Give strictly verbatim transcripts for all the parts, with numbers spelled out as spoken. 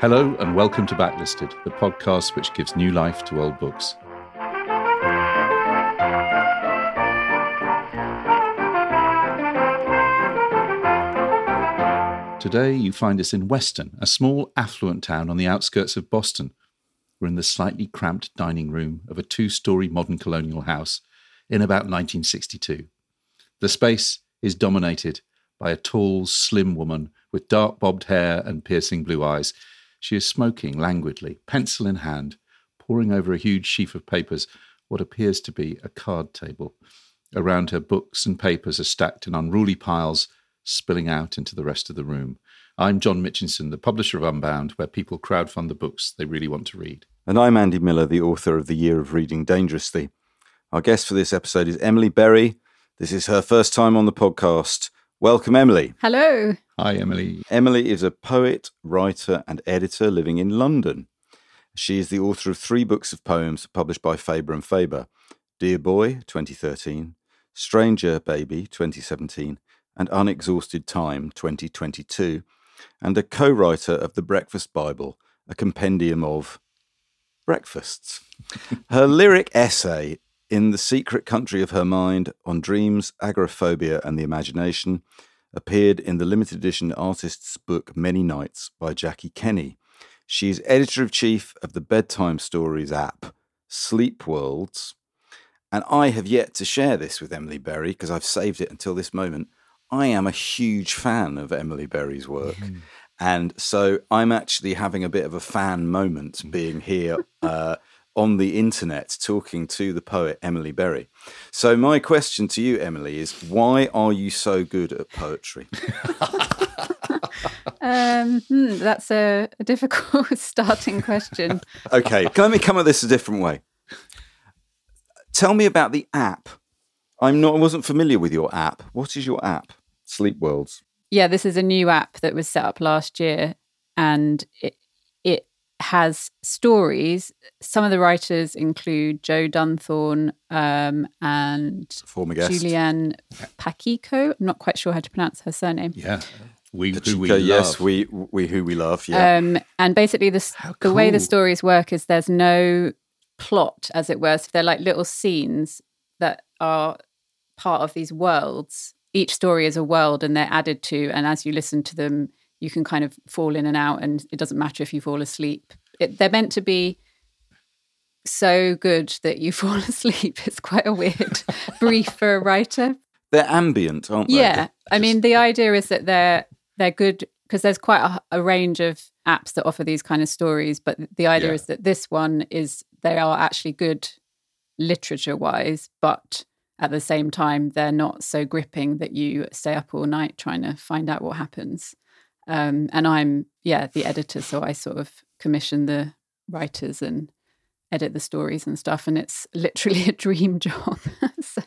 Hello and welcome to Backlisted, the podcast which gives new life to old books. Today you find us in Weston, a small affluent town on the outskirts of Boston. We're in the slightly cramped dining room of a two-storey modern colonial house in about nineteen sixty-two. The space is dominated by a tall, slim woman with dark bobbed hair and piercing blue eyes. She is smoking languidly, pencil in hand, poring over a huge sheaf of papers, what appears to be a card table. Around her, books and papers are stacked in unruly piles, spilling out into the rest of the room. I'm John Mitchinson, the publisher of Unbound, where people crowdfund the books they really want to read. And I'm Andy Miller, the author of The Year of Reading Dangerously. Our guest for this episode is Emily Berry. This is her first time on the podcast. Welcome, Emily. Hello. Hi, Emily. Emily is a poet, writer and editor living in London. She is the author of three books of poems published by Faber and Faber: Dear Boy, twenty thirteen, Stranger Baby, twenty seventeen, and Unexhausted Time, twenty twenty-two, and a co-writer of The Breakfast Bible, a compendium of breakfasts. Her lyric essay, In the Secret Country of Her Mind, on Dreams, Agoraphobia and the Imagination, appeared in the limited edition artist's book Many Nights by Jackie Kenny. She is editor-in-chief of the bedtime stories app, Sleep Worlds, and I have yet to share this with Emily Berry because I've saved it until this moment. I am a huge fan of Emily Berry's work. Mm. And so I'm actually having a bit of a fan moment being here uh, on the internet talking to the poet Emily Berry. So my question to you, Emily, is why are you so good at poetry? um, hmm, that's a, a difficult starting question. Okay, let me come at this a different way. Tell me about the app. I'm not. I wasn't familiar with your app. What is your app? Sleep Worlds. Yeah, this is a new app that was set up last year, and it it has stories. Some of the writers include Joe Dunthorne um, and former guest Julianne Pacheco. I'm not quite sure how to pronounce her surname. Yeah, we Pacheco, who we love. Yes, we we who we love. Yeah, um, and basically the cool. the way the stories work is there's no plot, as it were. So they're like little scenes that are part of these worlds. Each story is a world and they're added to, and as you listen to them, you can kind of fall in and out, and it doesn't matter if you fall asleep. It, they're meant to be so good that you fall asleep. It's quite a weird brief for a writer. They're ambient, aren't they? Yeah. Just... I mean, the idea is that they're they're good because there's quite a, a range of apps that offer these kind of stories, but the idea yeah. is that this one is, they are actually good literature-wise, but at the same time, they're not so gripping that you stay up all night trying to find out what happens. Um, and I'm, yeah, the editor, so I sort of commission the writers and edit the stories and stuff, and it's literally a dream job. so.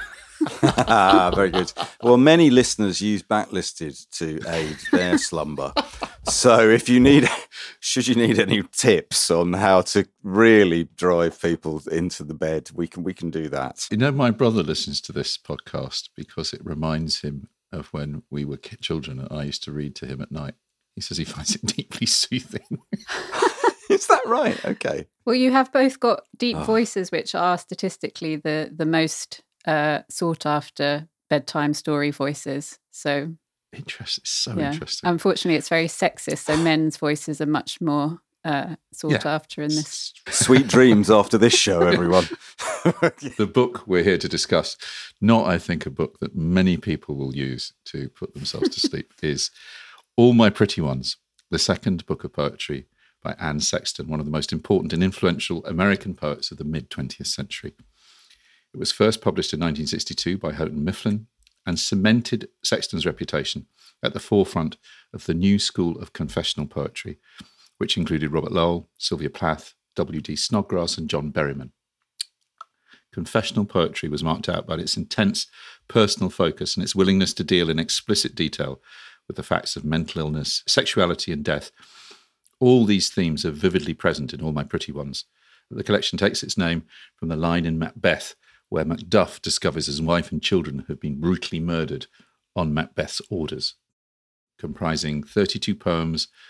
Very good. Well, many listeners use Backlisted to aid their slumber. So if you need, should you need any tips on how to really drive people into the bed, we can we can do that. You know, my brother listens to this podcast because it reminds him of when we were children and I used to read to him at night. He says he finds it deeply soothing. Is that right? Okay. Well, you have both got deep oh. voices, which are statistically the the most uh, sought after bedtime story voices. So interesting, so yeah. interesting. Unfortunately, it's very sexist, so men's voices are much more uh, sought yeah. after in this. Sweet dreams after this show, everyone. The book we're here to discuss, not I think a book that many people will use to put themselves to sleep, is All My Pretty Ones, the second book of poetry by Anne Sexton, one of the most important and influential American poets of the mid-twentieth century. It was first published in nineteen sixty-two by Houghton Mifflin and cemented Sexton's reputation at the forefront of the new school of confessional poetry, which included Robert Lowell, Sylvia Plath, W D Snodgrass and John Berryman. Confessional poetry was marked out by its intense personal focus and its willingness to deal in explicit detail with the facts of mental illness, sexuality and death. All these themes are vividly present in All My Pretty Ones. The collection takes its name from the line in Macbeth where Macduff discovers his wife and children have been brutally murdered on Macbeth's orders. Comprising thirty-two poems,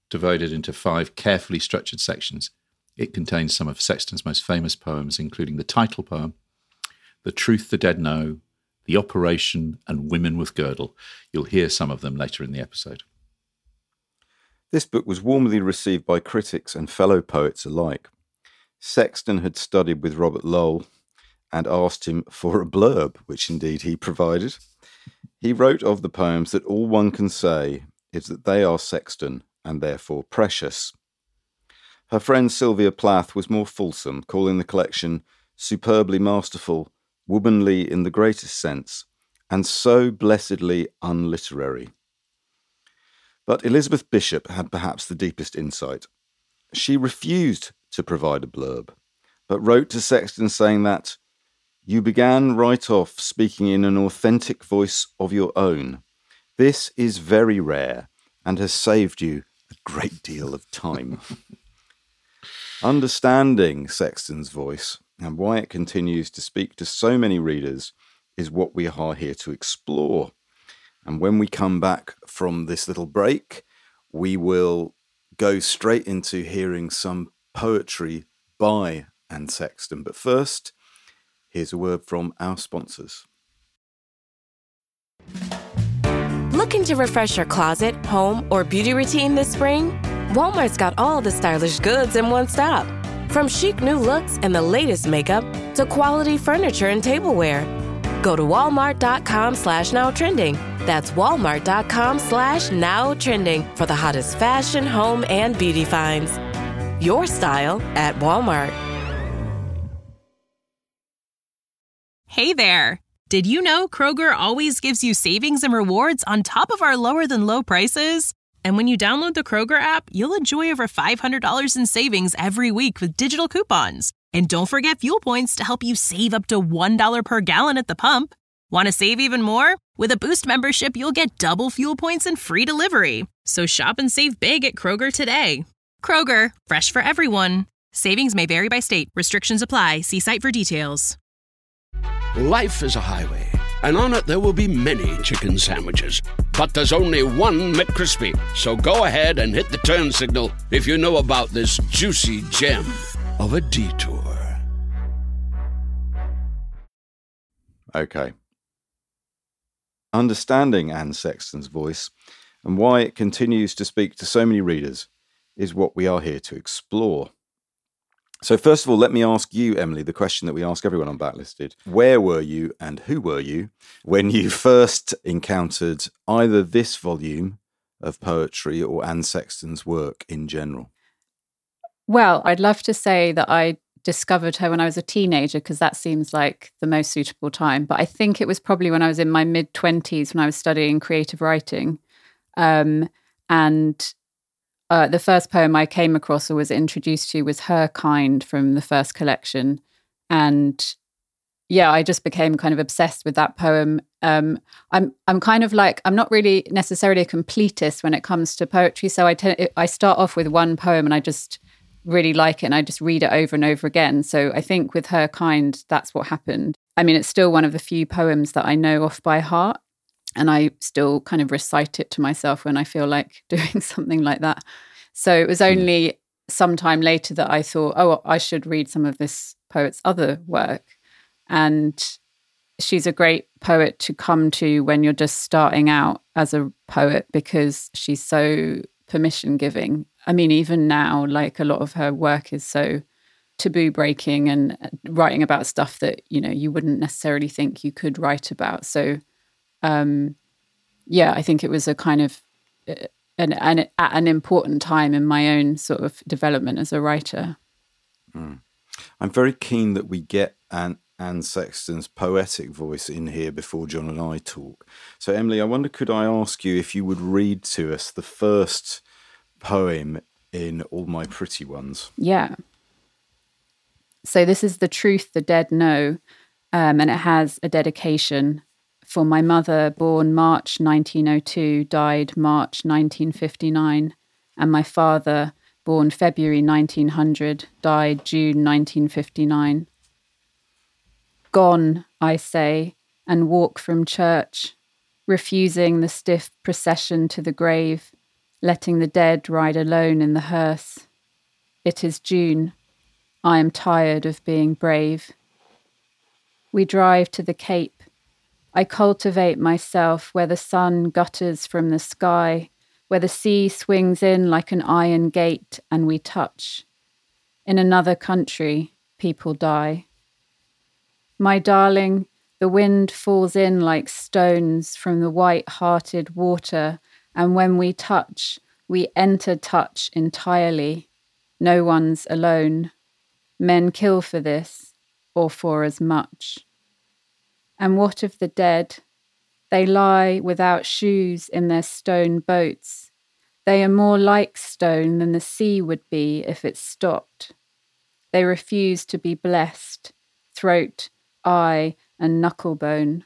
divided into five carefully structured sections. It contains some of Sexton's most famous poems, including the title poem, The Truth the Dead Know, The Operation, and Women with Girdle. You'll hear some of them later in the episode. This book was warmly received by critics and fellow poets alike. Sexton had studied with Robert Lowell and asked him for a blurb, which indeed he provided. He wrote of the poems that all one can say is that they are Sexton and therefore precious. Her friend Sylvia Plath was more fulsome, calling the collection superbly masterful, womanly in the greatest sense, and so blessedly unliterary. But Elizabeth Bishop had perhaps the deepest insight. She refused to provide a blurb, but wrote to Sexton saying that you began right off speaking in an authentic voice of your own. This is very rare and has saved you a great deal of time. Understanding Sexton's voice and why it continues to speak to so many readers is what we are here to explore. And when we come back from this little break, we will go straight into hearing some poetry by Anne Sexton. But first, here's a word from our sponsors. Looking to refresh your closet, home, or beauty routine this spring? Walmart's got all the stylish goods in one stop. From chic new looks and the latest makeup to quality furniture and tableware. Go to walmart.com slash now trending. That's walmart.com slash now trending for the hottest fashion, home, and beauty finds. Your style at Walmart. Hey there. Did you know Kroger always gives you savings and rewards on top of our lower than low prices? And when you download the Kroger app, you'll enjoy over five hundred dollars in savings every week with digital coupons. And don't forget fuel points to help you save up to one dollar per gallon at the pump. Want to save even more? With a Boost membership, you'll get double fuel points and free delivery. So shop and save big at Kroger today. Kroger, fresh for everyone. Savings may vary by state. Restrictions apply. See site for details. Life is a highway, and on it there will be many chicken sandwiches. But there's only one McCrispy. So go ahead and hit the turn signal if you know about this juicy gem of a detour. Okay. Understanding Anne Sexton's voice and why it continues to speak to so many readers is what we are here to explore. So first of all, let me ask you, Emily, the question that we ask everyone on Backlisted. Where were you and who were you when you first encountered either this volume of poetry or Anne Sexton's work in general? Well, I'd love to say that I discovered her when I was a teenager, because that seems like the most suitable time. But I think it was probably when I was in my mid-twenties when I was studying creative writing. Um, and uh, the first poem I came across or was introduced to was Her Kind from the first collection. And yeah, I just became kind of obsessed with that poem. Um, I'm I'm kind of like, I'm not really necessarily a completist when it comes to poetry. So I, te- I start off with one poem and I just really like it and I just read it over and over again. So I think with Her Kind, that's what happened. I mean, it's still one of the few poems that I know off by heart, and I still kind of recite it to myself when I feel like doing something like that. So it was only sometime later that I thought, oh, I should read some of this poet's other work. And she's a great poet to come to when you're just starting out as a poet, because she's so permission giving. I mean, even now, like, a lot of her work is so taboo breaking and writing about stuff that, you know, you wouldn't necessarily think you could write about. So, um, yeah, I think it was a kind of an, an, at an important time in my own sort of development as a writer. Mm. I'm very keen that we get Anne, Anne Sexton's poetic voice in here before John and I talk. So, Emily, I wonder, could I ask you if you would read to us the first poem in All My Pretty Ones? Yeah. So this is The Truth the Dead Know, um, and it has a dedication for my mother, born March nineteen oh two, died March nineteen fifty-nine, and my father, born February nineteen hundred, died June nineteen fifty-nine. Gone, I say, and walk from church, refusing the stiff procession to the grave, letting the dead ride alone in the hearse. It is June. I am tired of being brave. We drive to the Cape. I cultivate myself where the sun gutters from the sky, where the sea swings in like an iron gate and we touch. In another country, people die. My darling, the wind falls in like stones from the white-hearted water, and when we touch, we enter touch entirely. No one's alone. Men kill for this, or for as much. And what of the dead? They lie without shoes in their stone boats. They are more like stone than the sea would be if it stopped. They refuse to be blessed, throat, eye, and knucklebone.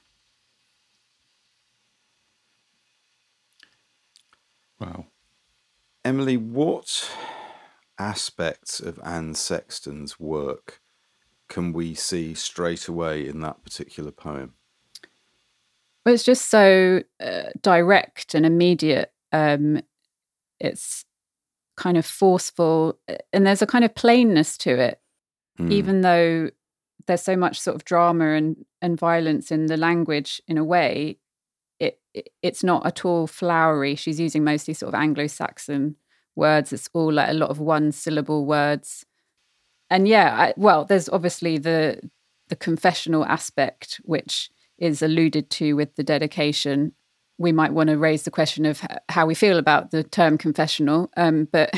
Wow. Emily, what aspects of Anne Sexton's work can we see straight away in that particular poem? Well, it's just so uh, direct and immediate. Um, it's kind of forceful, and there's a kind of plainness to it, mm. even though there's so much sort of drama and, and violence in the language in a way. It, it it's not at all flowery. She's using mostly sort of Anglo-Saxon words. It's all like a lot of one-syllable words. And yeah, I, well, there's obviously the the confessional aspect, which is alluded to with the dedication. We might want to raise the question of how we feel about the term confessional, um, but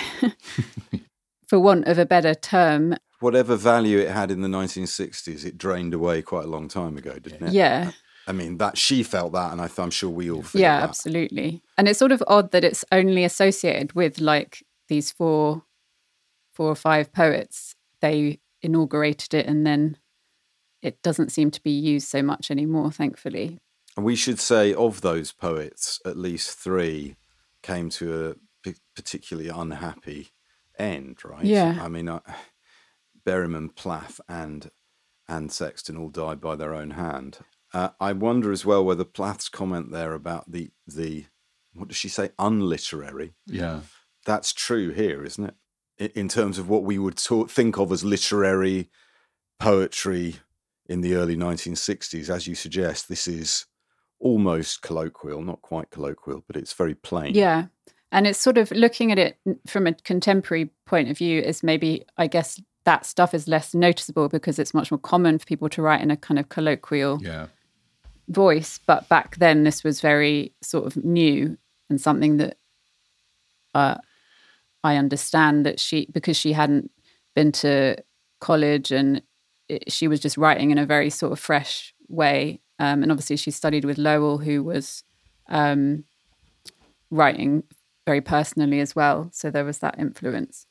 for want of a better term. Whatever value it had in the nineteen sixties, it drained away quite a long time ago, didn't it? Yeah. I mean, that she felt that, and I th- I'm sure we all feel yeah, that. Yeah, absolutely. And it's sort of odd that it's only associated with like these four, four or five poets. They inaugurated it, and then it doesn't seem to be used so much anymore, thankfully. And we should say of those poets, at least three came to a p- particularly unhappy end, right? Yeah. I mean, uh, Berryman, Plath, and Anne Sexton all died by their own hand. Uh, I wonder as well whether Plath's comment there about the the what does she say, unliterary? Yeah, that's true here, isn't it? In terms of what we would talk, think of as literary poetry in the early nineteen sixties, as you suggest, this is almost colloquial, not quite colloquial, but it's very plain. Yeah, and it's sort of looking at it from a contemporary point of view is maybe, I guess, that stuff is less noticeable because it's much more common for people to write in a kind of colloquial yeah. voice. But back then, this was very sort of new and something that uh, I understand that she, because she hadn't been to college and it, she was just writing in a very sort of fresh way. Um, and obviously she studied with Lowell, who was um, writing very personally as well. So there was that influence.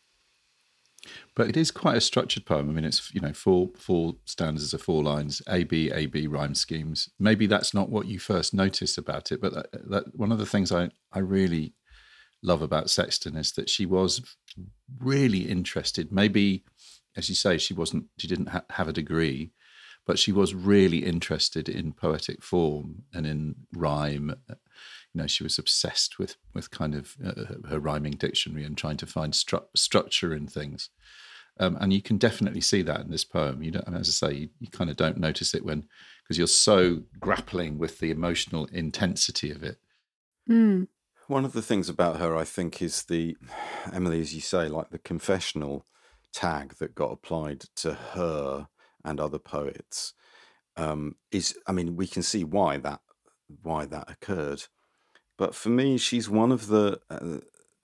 But it is quite a structured poem. I mean, it's, you know, four four stanzas of four lines, A, B, A, B rhyme schemes. Maybe that's not what you first notice about it, but that, that one of the things I, I really love about Sexton is that she was really interested. Maybe, as you say, she wasn't, she didn't ha- have a degree, but she was really interested in poetic form and in rhyme. You know, she was obsessed with with kind of uh, her rhyming dictionary and trying to find stru- structure in things. Um, and you can definitely see that in this poem. You don't, as I say, you, you kind of don't notice it when, because you're so grappling with the emotional intensity of it. Mm. One of the things about her, I think, is the, Emily, as you say, like the confessional tag that got applied to her and other poets. Um, is, I mean, we can see why that why that occurred. But for me, she's one of the uh,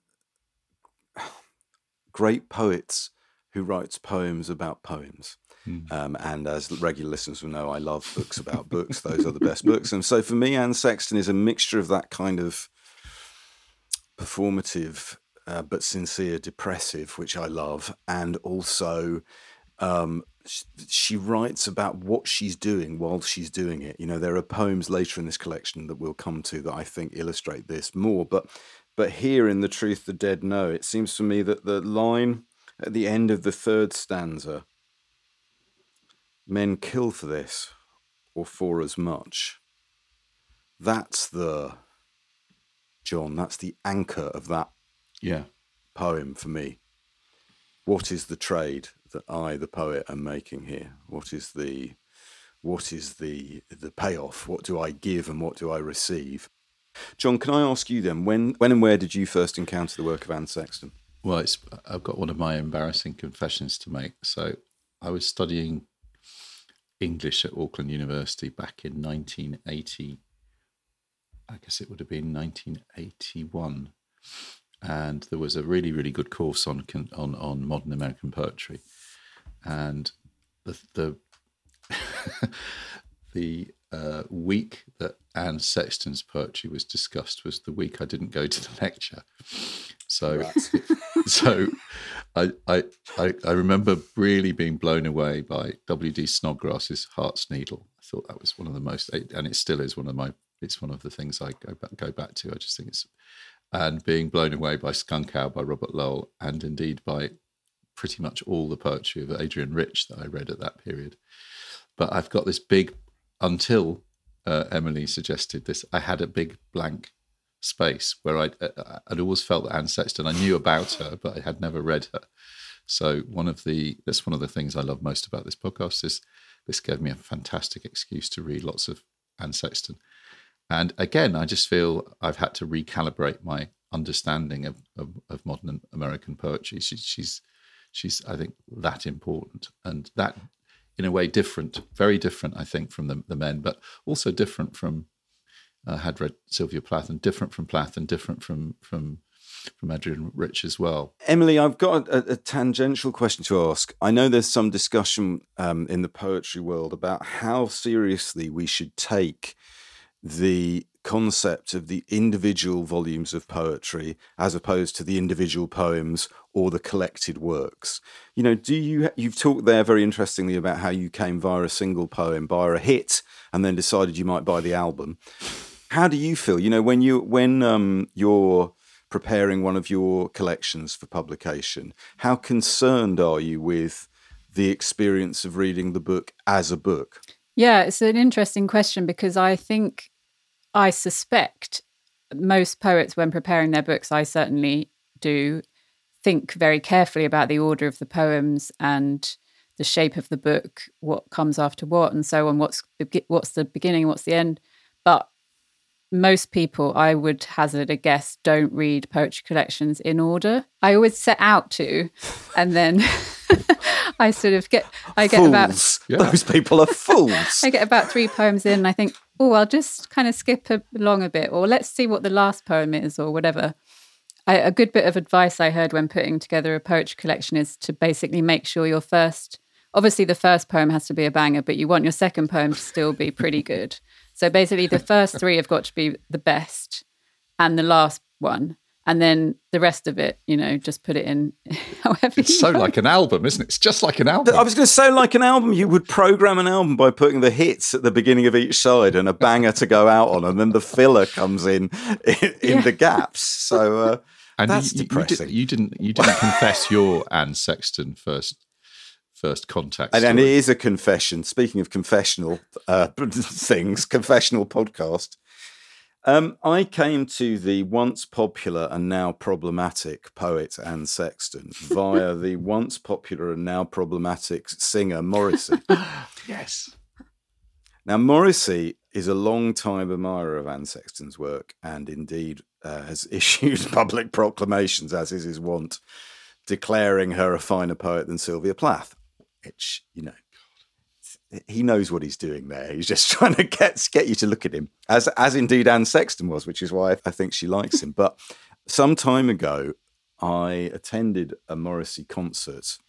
great poets who writes poems about poems. Mm. Um, and as regular listeners will know, I love books about books. Those are the best books. And so for me, Anne Sexton is a mixture of that kind of performative uh, but sincere depressive, which I love, and also um, she, she writes about what she's doing while she's doing it. You know, there are poems later in this collection that we'll come to that I think illustrate this more. But but here in The Truth the Dead Know, it seems to me that the line at the end of the third stanza, men kill for this or for as much, that's the, John, that's the anchor of that Yeah. poem for me. What is the trade that I, the poet, am making here? What is the what is the the payoff? What do I give and what do I receive? John, can I ask you then, when when and where did you first encounter the work of Anne Sexton? Well, it's, I've got one of my embarrassing confessions to make. So I was studying English at Auckland University back in nineteen eighty. I guess it would have been nineteen eighty-one. And there was a really, really good course on on, on modern American poetry. And the the, the uh, week that Anne Sexton's poetry was discussed was the week I didn't go to the lecture. So, right. so I, I I I remember really being blown away by W D Snodgrass's Heart's Needle. I thought that was one of the most, and it still is one of my. It's one of the things I go back, go back to. I just think it's, and being blown away by Skunk Owl by Robert Lowell, and indeed by pretty much all the poetry of Adrian Rich that I read at that period. But I've got this big, until uh, Emily suggested this, I had a big blank space where I'd, uh, I'd always felt that Anne Sexton, I knew about her, but I had never read her. So one of the, that's one of the things I love most about this podcast is this gave me a fantastic excuse to read lots of Anne Sexton. And again, I just feel I've had to recalibrate my understanding of, of, of modern American poetry. She, she's, she's, I think, that important, and that, in a way, different, very different, I think, from the, the men, but also different from, I uh, had read Sylvia Plath, and different from Plath, and different from from from Adrian Rich as well. Emily, I've got a, a tangential question to ask. I know there's some discussion um, in the poetry world about how seriously we should take the concept of the individual volumes of poetry as opposed to the individual poems or the collected works. You know, do you, you've talked there very interestingly about how you came via a single poem, via a hit, and then decided you might buy the album. How do you feel, you know, when you, when um, you're preparing one of your collections for publication, how concerned are you with the experience of reading the book as a book? Yeah, it's an interesting question, because I think, I suspect most poets, when preparing their books, I certainly do, think very carefully about the order of the poems and the shape of the book, what comes after what, and so on, what's the, what's the beginning, what's the end. But most people, I would hazard a guess, don't read poetry collections in order. I always set out to, and then I sort of get, I get fools. about... Yeah. Those people are fools. I get about three poems in and I think, oh, I'll just kind of skip along a bit, or let's see what the last poem is, or whatever. I, a good bit of advice I heard when putting together a poetry collection is to basically make sure your first, obviously the first poem has to be a banger, but you want your second poem to still be pretty good. So basically the first three have got to be the best, and the last one. And then the rest of it, you know, just put it in however It's you so want. like an album, isn't it? It's just like an album. I was going to say, like an album, you would program an album by putting the hits at the beginning of each side and a banger to go out on, and then the filler comes in in, in Yeah. the gaps. So uh, and that's you, you, depressing. you, did, you didn't you didn't confess your Anne Sexton first first contact And, story. and it is a confession. Speaking of confessional uh, things, confessional podcast. Um, I came to the once popular and now problematic poet Anne Sexton via the once popular and now problematic singer Morrissey. Yes. Now, Morrissey is a long-time admirer of Anne Sexton's work, and indeed uh, has issued public proclamations, as is his wont, declaring her a finer poet than Sylvia Plath, which, you know, he knows what he's doing there. He's just trying to get get you to look at him, as as indeed Anne Sexton was, which is why I think she likes him. But some time ago, I attended a Morrissey concert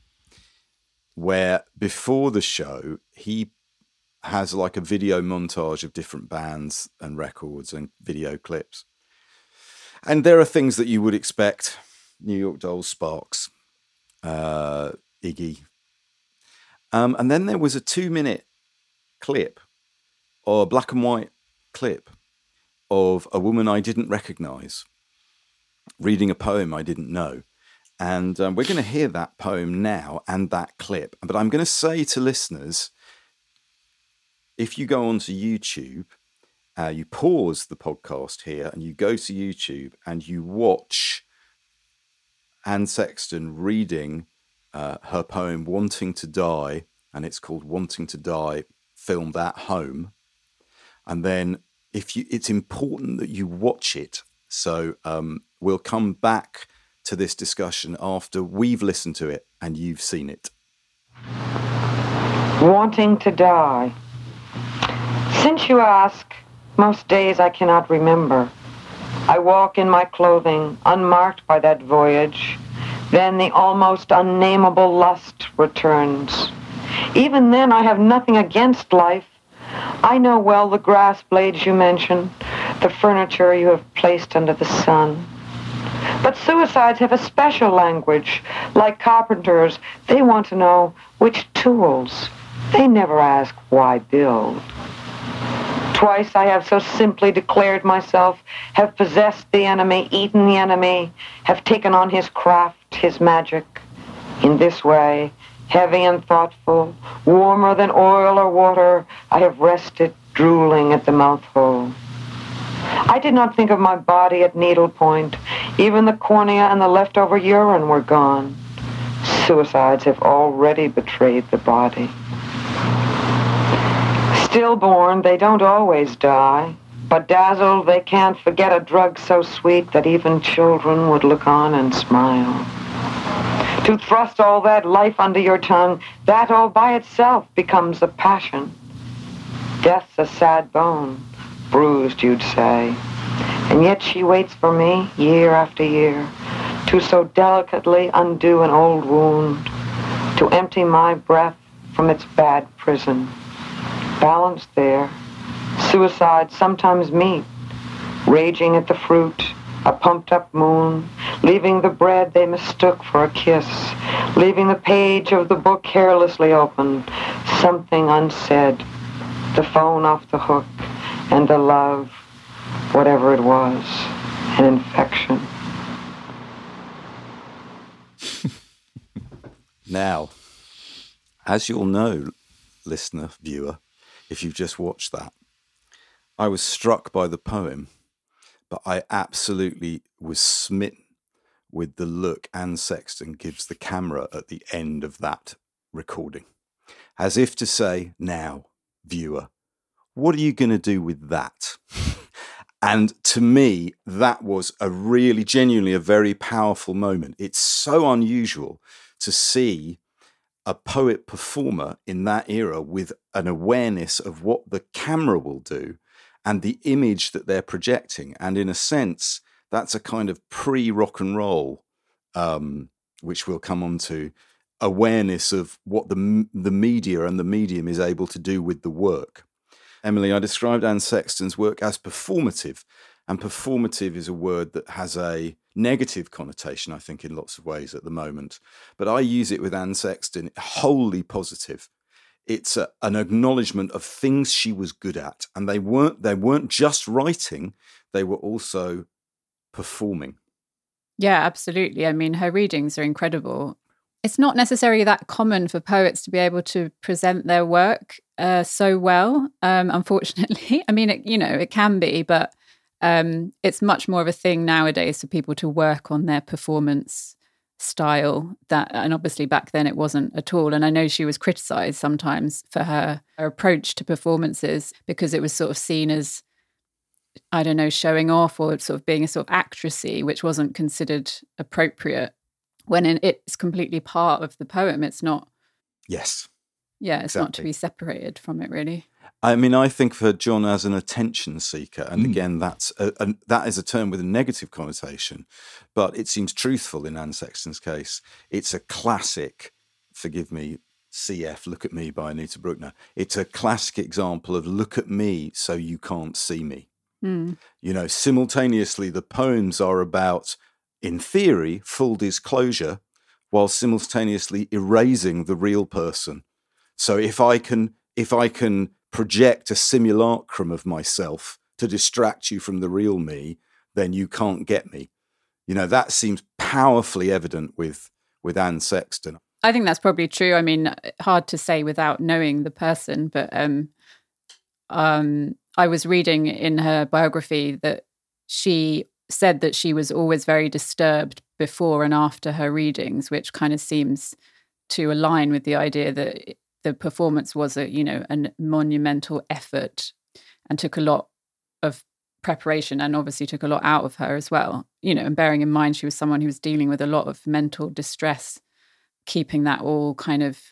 where before the show, he has like a video montage of different bands and records and video clips. And there are things that you would expect. New York Dolls, Sparks, uh, Iggy. Um, and then there was a two-minute clip, or a black and white clip, of a woman I didn't recognise reading a poem I didn't know. And um, we're going to hear that poem now and that clip. But I'm going to say to listeners, if you go onto YouTube, uh, you pause the podcast here and you go to YouTube and you watch Anne Sexton reading uh, her poem Wanting to Die, and it's called Wanting to Die, filmed at home. And then if you, it's important that you watch it. So um, we'll come back to this discussion after we've listened to it and you've seen it. Wanting to die. Since you ask, most days I cannot remember. I walk in my clothing, unmarked by that voyage. Then the almost unnameable lust returns. Even then I have nothing against life. I know well the grass blades you mention, the furniture you have placed under the sun. But suicides have a special language. Like carpenters, they want to know which tools. They never ask why build. Twice I have so simply declared myself, have possessed the enemy, eaten the enemy, have taken on his craft, his magic. In this way, heavy and thoughtful, warmer than oil or water, I have rested, drooling at the mouth hole. I did not think of my body at needlepoint. Even the cornea and the leftover urine were gone. Suicides have already betrayed the body. Stillborn, they don't always die, but dazzled, they can't forget a drug so sweet that even children would look on and smile. To thrust all that life under your tongue, that all by itself becomes a passion. Death's a sad bone, bruised, you'd say, and yet she waits for me year after year to so delicately undo an old wound, to empty my breath from its bad prison. Balanced there, suicides sometimes meet, raging at the fruit, a pumped-up moon, leaving the bread they mistook for a kiss, leaving the page of the book carelessly open, something unsaid, the phone off the hook, and the love, whatever it was, an infection. Now, as you'll know, listener, viewer, if you've just watched that, I was struck by the poem, but I absolutely was smitten with the look Anne Sexton gives the camera at the end of that recording, as if to say, now, viewer, what are you going to do with that? And to me, that was a really, genuinely a very powerful moment. It's so unusual to see a poet performer in that era with an awareness of what the camera will do and the image that they're projecting. And in a sense, that's a kind of pre-rock and roll, um, which we'll come on to, awareness of what the, the media and the medium is able to do with the work. Emily, I described Anne Sexton's work as performative, and performative is a word that has a negative connotation, I think, in lots of ways at the moment. But I use it with Anne Sexton, wholly positive. It's a, an acknowledgement of things she was good at, and they weren't they weren't just writing; they were also performing. Yeah, absolutely. I mean, her readings are incredible. It's not necessarily that common for poets to be able to present their work uh, so well, um, unfortunately. I mean, it, you know, it can be, but um, it's much more of a thing nowadays for people to work on their performance style. That, and obviously back then it wasn't at all. And I know she was criticised sometimes for her, her approach to performances because it was sort of seen as, I don't know, showing off or sort of being a sort of actressy, which wasn't considered appropriate. When in, it's completely part of the poem. It's not. Yes. Yeah, it's exactly. not to be separated from it, really. I mean, I think of John as an attention seeker. And mm. again, that's a, a, that is a term with a negative connotation, but it seems truthful in Anne Sexton's case. It's a classic, forgive me, C F, Look at Me by Anita Bruckner. It's a classic example of look at me so you can't see me. Mm. You know, simultaneously, the poems are about, in theory, full disclosure, while simultaneously erasing the real person. So if I can, if I can project a simulacrum of myself to distract you from the real me, then you can't get me. You know, that seems powerfully evident with, with Anne Sexton. I think that's probably true. I mean, hard to say without knowing the person, but um, um, I was reading in her biography that she said that she was always very disturbed before and after her readings, which kind of seems to align with the idea that the performance was a, you know, a monumental effort and took a lot of preparation and obviously took a lot out of her as well. You know, and bearing in mind she was someone who was dealing with a lot of mental distress, keeping that all kind of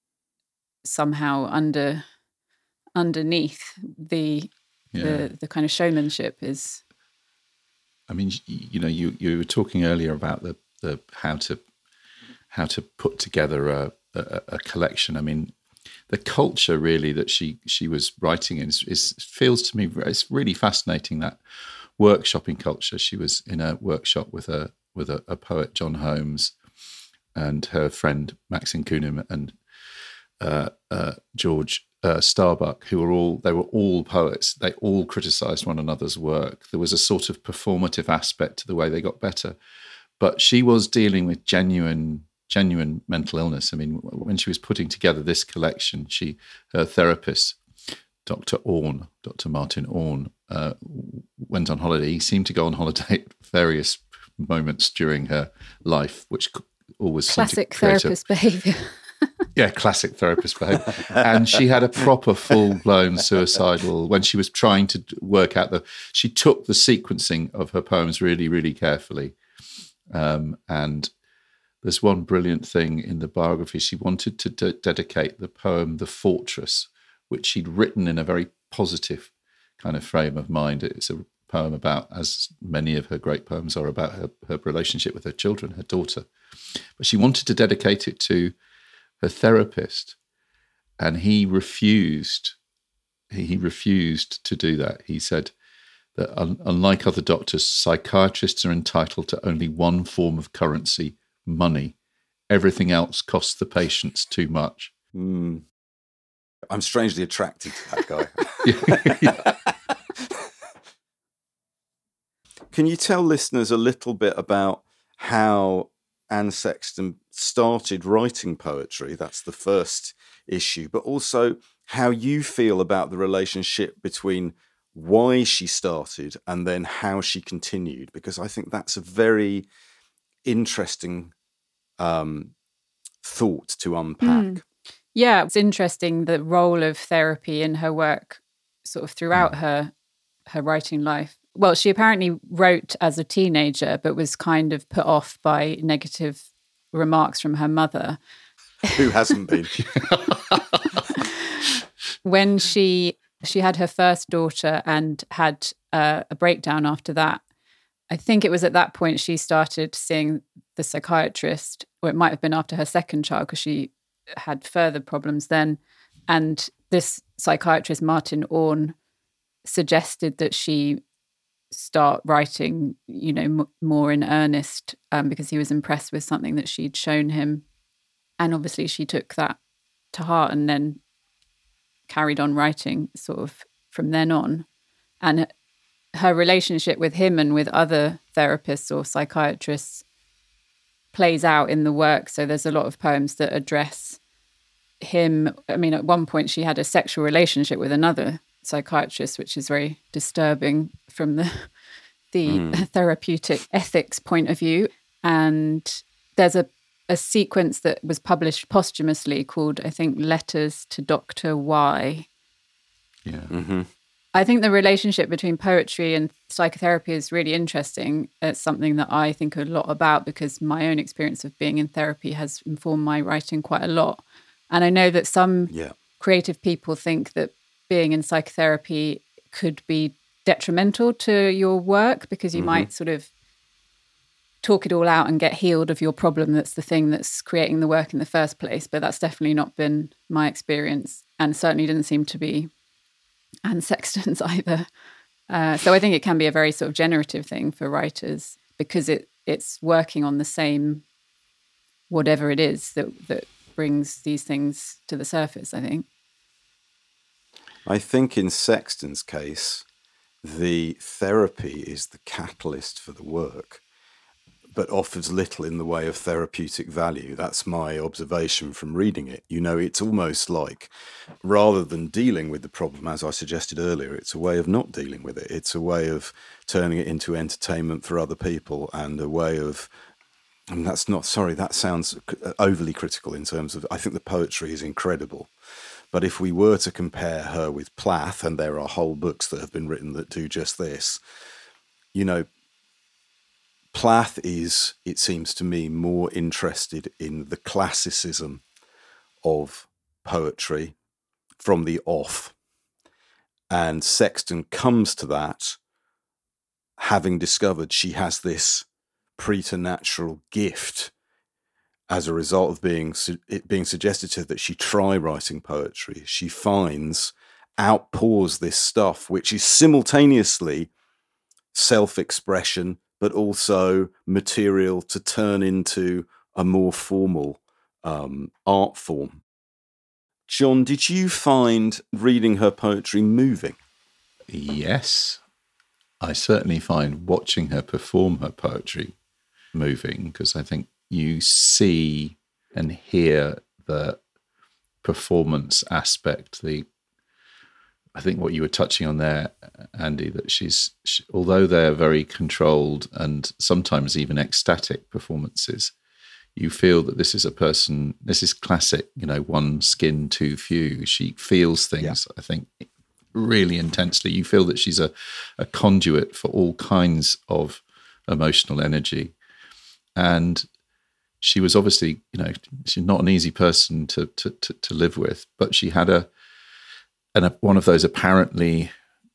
somehow under underneath the yeah. the the kind of showmanship is. I mean, you know, you you were talking earlier about the the how to how to put together a a, a collection. I mean, the culture really that she she was writing in is, is feels to me it's really fascinating, that workshopping culture. She was in a workshop with a with a, a poet, John Holmes, and her friend Maxine Kunim and uh, uh, George uh, Starbuck, who were all they were all poets. They all criticised one another's work. There was a sort of performative aspect to the way they got better, but she was dealing with genuine. genuine mental illness. I mean, when she was putting together this collection, she, her therapist, Doctor Orne, Doctor Martin Orne, uh, went on holiday. He seemed to go on holiday at various moments during her life, which always classic therapist behaviour. Yeah, classic therapist behaviour. And she had a proper full-blown suicidal, when she was trying to work out the, she took the sequencing of her poems really, really carefully. Um, and there's one brilliant thing in the biography. She wanted to de- dedicate the poem The Fortress, which she'd written in a very positive kind of frame of mind. It's a poem about, as many of her great poems are, about her, her relationship with her children, her daughter. But she wanted to dedicate it to her therapist, and he refused. He, he refused to do that. He said that un- unlike other doctors, psychiatrists are entitled to only one form of currency, money. Everything else costs the patients too much. Mm. I'm strangely attracted to that guy. Can you tell listeners a little bit about how Anne Sexton started writing poetry? That's the first issue, but also how you feel about the relationship between why she started and then how she continued, because I think that's a very interesting um, thought to unpack. Mm. Yeah, it's interesting the role of therapy in her work sort of throughout mm. her her writing life. Well, she apparently wrote as a teenager, but was kind of put off by negative remarks from her mother. Who hasn't been? When she she had her first daughter and had uh, a breakdown after that, I think it was at that point she started seeing the psychiatrist, or it might have been after her second child, because she had further problems then. And this psychiatrist, Martin Orne, suggested that she start writing, you know, m- more in earnest, um, because he was impressed with something that she'd shown him. And obviously she took that to heart and then carried on writing sort of from then on. And her relationship with him and with other therapists or psychiatrists plays out in the work. So there's a lot of poems that address him. I mean, at one point she had a sexual relationship with another psychiatrist, which is very disturbing from the the mm. therapeutic ethics point of view. And there's a, a sequence that was published posthumously called, I think, Letters to Doctor Y. Yeah. Mm-hmm. I think the relationship between poetry and psychotherapy is really interesting. It's something that I think a lot about because my own experience of being in therapy has informed my writing quite a lot. And I know that some yeah. creative people think that being in psychotherapy could be detrimental to your work because you mm-hmm. might sort of talk it all out and get healed of your problem. That's the thing that's creating the work in the first place. But that's definitely not been my experience, and certainly didn't seem to be Anne Sexton's either. Uh, so I think it can be a very sort of generative thing for writers because it it's working on the same whatever it is that that brings these things to the surface, I think. I think in Sexton's case, the therapy is the catalyst for the work, but offers little in the way of therapeutic value. That's my observation from reading it. You know, it's almost like rather than dealing with the problem, as I suggested earlier, it's a way of not dealing with it. It's a way of turning it into entertainment for other people and a way of I mean, that's not, sorry, that sounds overly critical in terms of, I think the poetry is incredible. But if we were to compare her with Plath, and there are whole books that have been written that do just this, you know, Plath is, it seems to me, more interested in the classicism of poetry from the off. And Sexton comes to that having discovered she has this preternatural gift as a result of being it being suggested to her that she try writing poetry. She finds, outpours this stuff, which is simultaneously self-expression, but also material to turn into a more formal um, art form. John, did you find reading her poetry moving? Yes. I certainly find watching her perform her poetry moving, because I think you see and hear the performance aspect, the I think what you were touching on there, Andy, that she's, she, although they're very controlled and sometimes even ecstatic performances, you feel that this is a person, this is classic, you know, one skin, two few. She feels things, yeah. I think, really intensely. You feel that she's a, a conduit for all kinds of emotional energy. And she was obviously, you know, she's not an easy person to to to, to live with, but she had a, and a, one of those apparently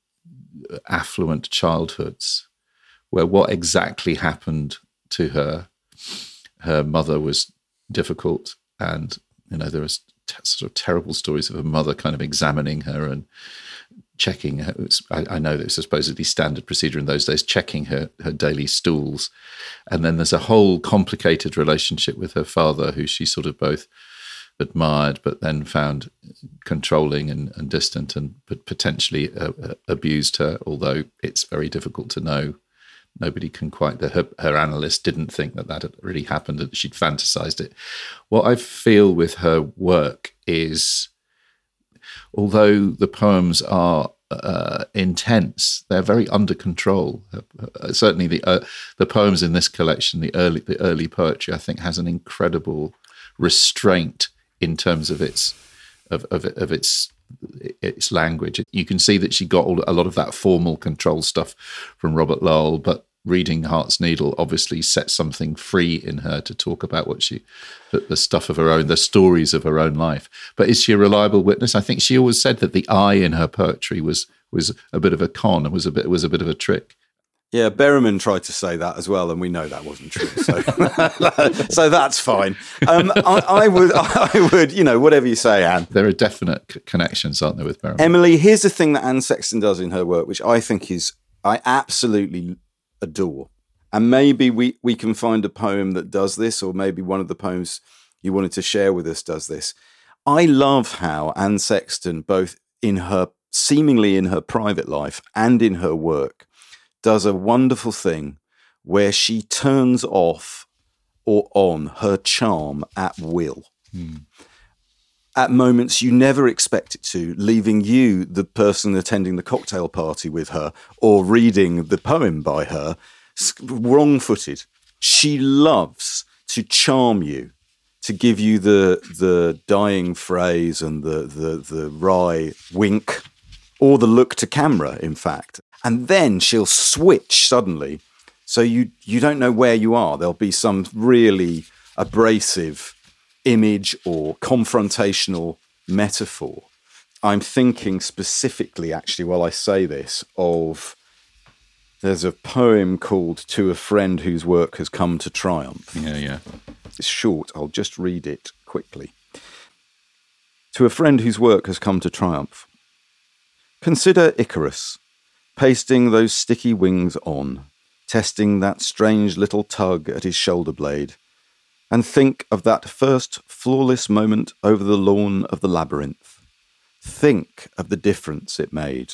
affluent childhoods where what exactly happened to her, her mother was difficult, and, you know, there was t- sort of terrible stories of her mother kind of examining her and checking her. I, I know that it's a supposedly standard procedure in those days, checking her, her daily stools. And then there's a whole complicated relationship with her father, who she sort of both admired, but then found controlling and, and distant, and but potentially uh, uh, abused her, although it's very difficult to know. Nobody can quite, the, her, her analyst didn't think that that had really happened, that she'd fantasized it. What I feel with her work is, although the poems are uh, intense, they're very under control. Uh, certainly, the uh, the poems in this collection, the early the early poetry, I think, has an incredible restraint in terms of its of of, of its its language. You can see that she got all, a lot of that formal control stuff from Robert Lowell, but reading Heart's Needle obviously set something free in her to talk about what she, the, the stuff of her own, the stories of her own life. But is she a reliable witness? I think she always said that the I in her poetry was was a bit of a con, and was a bit was a bit of a trick. Yeah, Berriman tried to say that as well, and we know that wasn't true. So, so that's fine. Um, I, I would, I would, you know, whatever you say, Anne. There are definite c- connections, aren't there, with Berriman? Emily, here's the thing that Anne Sexton does in her work, which I think is, I absolutely adore. And maybe we, we can find a poem that does this, or maybe one of the poems you wanted to share with us does this. I love how Anne Sexton, both in her, seemingly in her private life and in her work, does a wonderful thing where she turns off or on her charm at will. Mm. At moments you never expect it to, leaving you, the person attending the cocktail party with her or reading the poem by her, wrong-footed. She loves to charm you, to give you the the dying phrase and the, the, the wry wink, or the look to camera, in fact. And then she'll switch suddenly, so you, you don't know where you are. There'll be some really abrasive image or confrontational metaphor. I'm thinking specifically, actually, while I say this, of there's a poem called To a Friend Whose Work Has Come to Triumph. Yeah, yeah. It's short. I'll just read it quickly. To a friend whose work has come to triumph. Consider Icarus, pasting those sticky wings on, testing that strange little tug at his shoulder blade, and think of that first flawless moment over the lawn of the labyrinth. Think of the difference it made.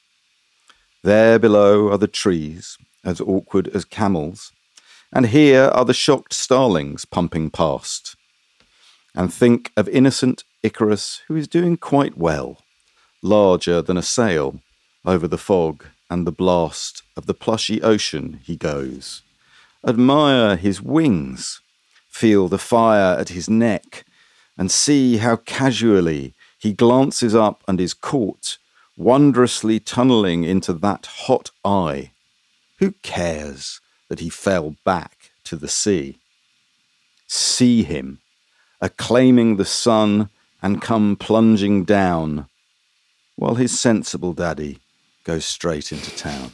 There below are the trees, as awkward as camels, and here are the shocked starlings pumping past. And think of innocent Icarus, who is doing quite well, larger than a sail, over the fog and the blast of the plushy ocean he goes. Admire his wings. feel the fire at his neck, and see how casually he glances up and is caught, wondrously tunnelling into that hot eye. Who cares that he fell back to the sea? See him, acclaiming the sun and come plunging down, while his sensible daddy goes straight into town.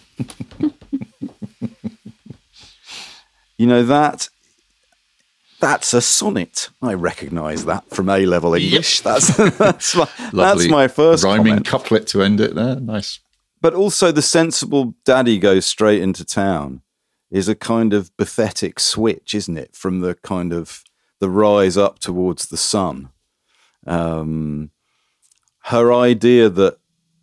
You know, that that's a sonnet. I recognise that from A-level English. Yep. That's that's my, that's my first rhyming comment. Couplet to end it there. Nice. But also the sensible daddy goes straight into town is a kind of pathetic switch, isn't it? From the kind of the rise up towards the sun. Um, her idea that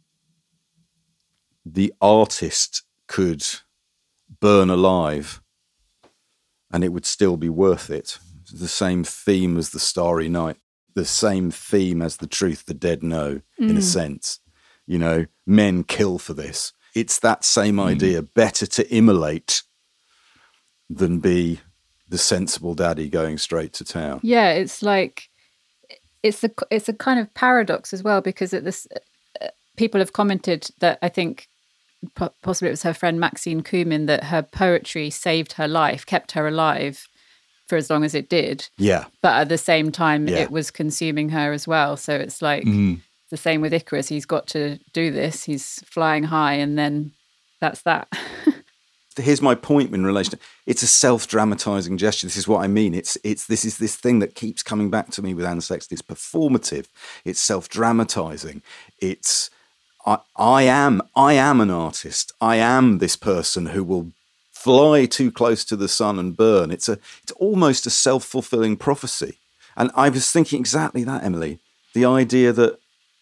the artist could burn alive and it would still be worth it. The same theme as the Starry Night, the same theme as the truth the dead know, mm. in a sense. You know, men kill for this. It's that same idea. Mm. Better to immolate than be the sensible daddy going straight to town. Yeah, it's like, it's a, it's a kind of paradox as well, because at this, uh, people have commented that I think possibly it was her friend Maxine Kumin, that her poetry saved her life, kept her alive for as long as it did. Yeah. But at the same time, yeah. it was consuming her as well. So it's like mm. the same with Icarus. He's got to do this. He's flying high, and then that's that. Here's my point in relation to, it's a self-dramatizing gesture. This is what I mean. It's it's this is this thing that keeps coming back to me with Anne Sexton. It's performative. It's self-dramatizing. It's I, I am I am an artist. I am this person who will fly too close to the sun and burn. It's a it's almost a self-fulfilling prophecy. And I was thinking exactly that, Emily. The idea that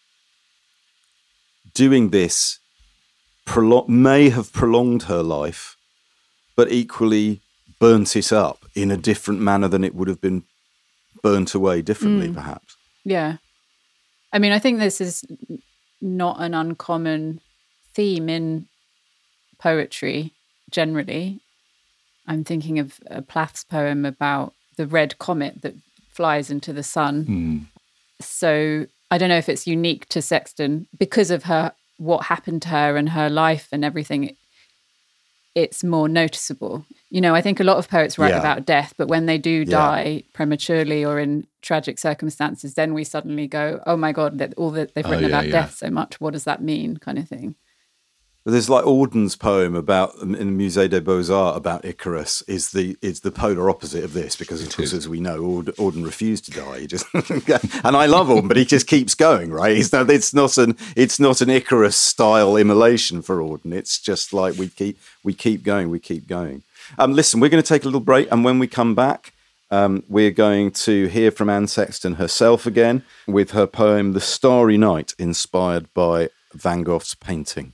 doing this prolong, may have prolonged her life, but equally burnt it up in a different manner than it would have been burnt away differently, mm. perhaps. Yeah. I mean, I think this is not an uncommon theme in poetry generally. I'm thinking of a Plath's poem about the red comet that flies into the sun. Mm. So I don't know if it's unique to Sexton because of her, what happened to her and her life and everything. It's more noticeable. You know, I think a lot of poets write yeah. about death, but when they do yeah. die prematurely or in tragic circumstances, then we suddenly go, oh my God, that all that they've written oh, yeah, about yeah. death so much. What does that mean? Kind of thing. There's like Auden's poem about in the Musée des Beaux-Arts about Icarus is the is the polar opposite of this, because of course, as we know, Auden, Auden refused to die. He just and I love Auden, but he just keeps going, right? He's not, it's not an it's not an Icarus style immolation for Auden. It's just like we keep we keep going, we keep going. Um, listen, we're going to take a little break, and when we come back, um, we're going to hear from Anne Sexton herself again with her poem "The Starry Night," inspired by Van Gogh's painting.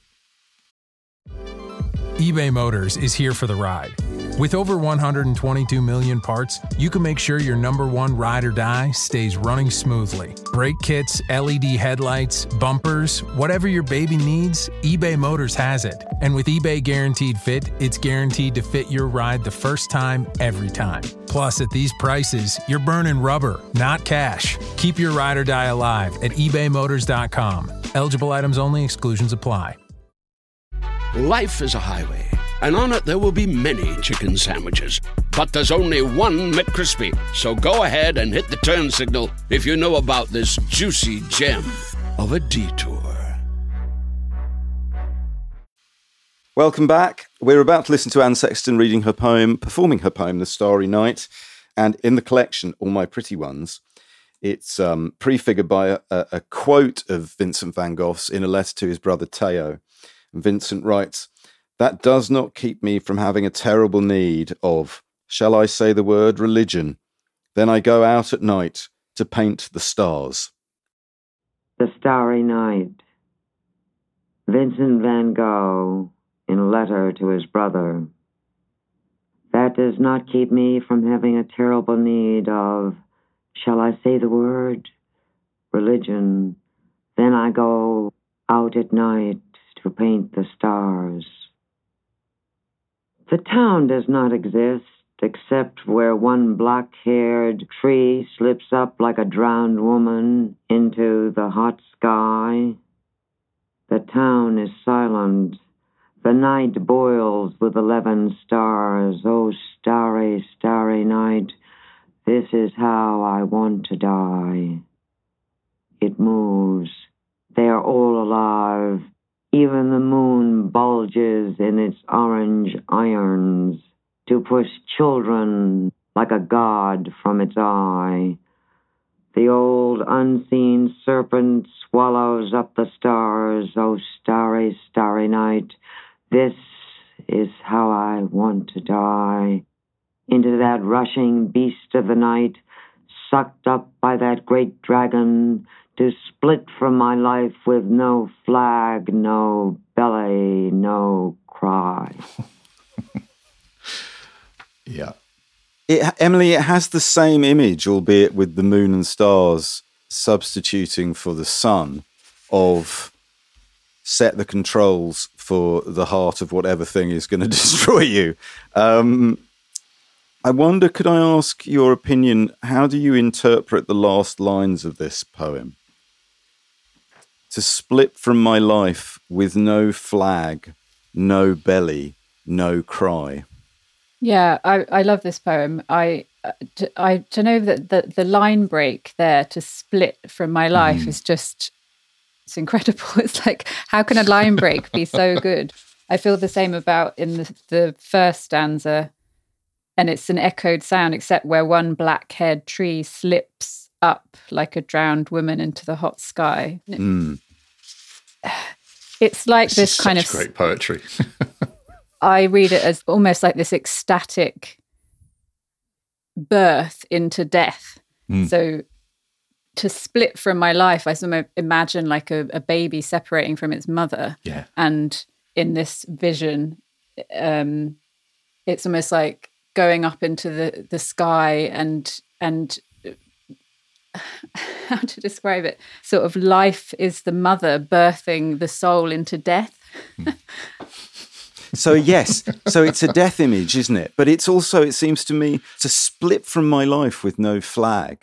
eBay Motors is here for the ride. With over one hundred twenty-two million parts, you can make sure your number one ride or die stays running smoothly. Brake kits, L E D headlights, bumpers, whatever your baby needs, eBay Motors has it. And with eBay Guaranteed Fit, it's guaranteed to fit your ride the first time, every time. Plus, at these prices, you're burning rubber, not cash. Keep your ride or die alive at ebay motors dot com. Eligible items only. Exclusions apply. Life is a highway, and on it there will be many chicken sandwiches. But there's only one McCrispy. So go ahead and hit the turn signal if you know about this juicy gem of a detour. Welcome back. We're about to listen to Anne Sexton reading her poem, performing her poem, The Starry Night. And in the collection, All My Pretty Ones, it's um, prefigured by a, a quote of Vincent van Gogh's in a letter to his brother Theo. Vincent writes, "That does not keep me from having a terrible need of, shall I say the word, religion. Then I go out at night to paint the stars." The Starry Night. Vincent van Gogh, in a letter to his brother. That does not keep me from having a terrible need of, shall I say the word, religion. Then I go out at night to paint the stars. The town does not exist. except where one black-haired tree slips up like a drowned woman into the hot sky. The town is silent. The night boils with eleven stars. Oh, starry, starry night, this is how I want to die. It moves. They are all alive. Even the moon bulges in its orange irons to push children like a god from its eye. The old unseen serpent swallows up the stars. Oh, starry, starry night, this is how I want to die. Into that rushing beast of the night, sucked up by that great dragon, to split from my life with no flag, no belly, no cry. Yeah. It, Emily, it has the same image, albeit with the moon and stars substituting for the sun, of set the controls for the heart of whatever thing is going to destroy you. Um, I wonder, could I ask your opinion, how do you interpret the last lines of this poem? To split from my life with no flag, no belly, no cry. Yeah, I, I love this poem. I to, I to know that the, the line break there, to split from my life, mm. is just, it's incredible. It's like, how can a line break be so good? I feel the same about in the, the first stanza, and it's an echoed sound, except where one black-haired tree slips up like a drowned woman into the hot sky. Mm. It's like this, this is kind such of great poetry. I read it as almost like this ecstatic birth into death. Mm. So to split from my life, I sort of imagine like a, a baby separating from its mother. Yeah. And in this vision, um, it's almost like going up into the, the sky and and how to describe it? Sort of life is the mother birthing the soul into death. So yes, so it's a death image, isn't it? But it's also, it seems to me, to split from my life with no flag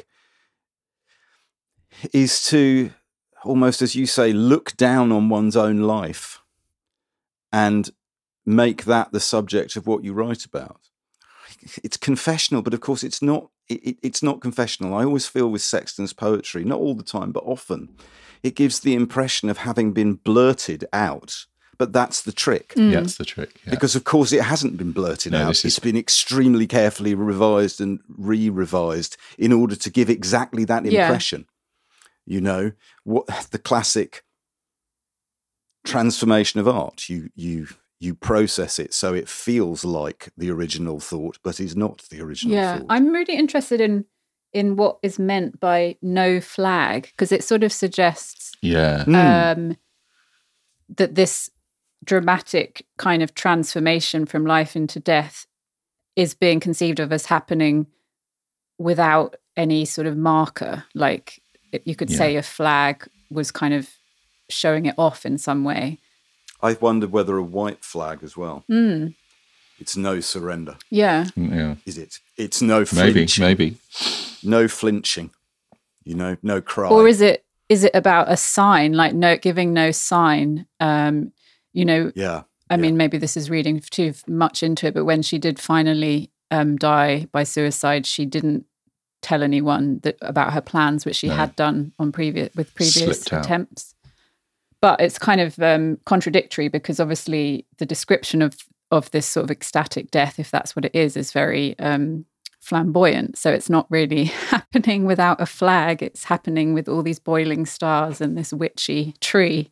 is to almost, as you say, look down on one's own life and make that the subject of what you write about. It's confessional, but of course it's not. It, it's not confessional. I always feel with Sexton's poetry, not all the time, but often, it gives the impression of having been blurted out. But that's the trick. Mm. Yeah, that's the trick. Yeah. Because, of course, it hasn't been blurted no, out. This is... It's been extremely carefully revised and re-revised in order to give exactly that impression. Yeah. You know, what the classic transformation of art. You you you process it so it feels like the original thought, but is not the original yeah, thought. I'm really interested in in what is meant by no flag, because it sort of suggests yeah. um, mm. that this dramatic kind of transformation from life into death is being conceived of as happening without any sort of marker. Like you could yeah. say a flag was kind of showing it off in some way. I wondered whether a white flag as well. Mm. It's no surrender. Yeah. yeah. Is it? It's no flinching. Maybe, maybe. No flinching. You know, no cry. Or is it is it about a sign, like no giving no sign? Um, you know, yeah. I yeah. mean, maybe this is reading too much into it, but when she did finally um, die by suicide, she didn't tell anyone that about her plans, which she no. had done on previous with previous Slipped attempts. Out. But it's kind of um, contradictory, because obviously the description of of this sort of ecstatic death, if that's what it is, is very um, flamboyant. So it's not really happening without a flag. It's happening with all these boiling stars and this witchy tree.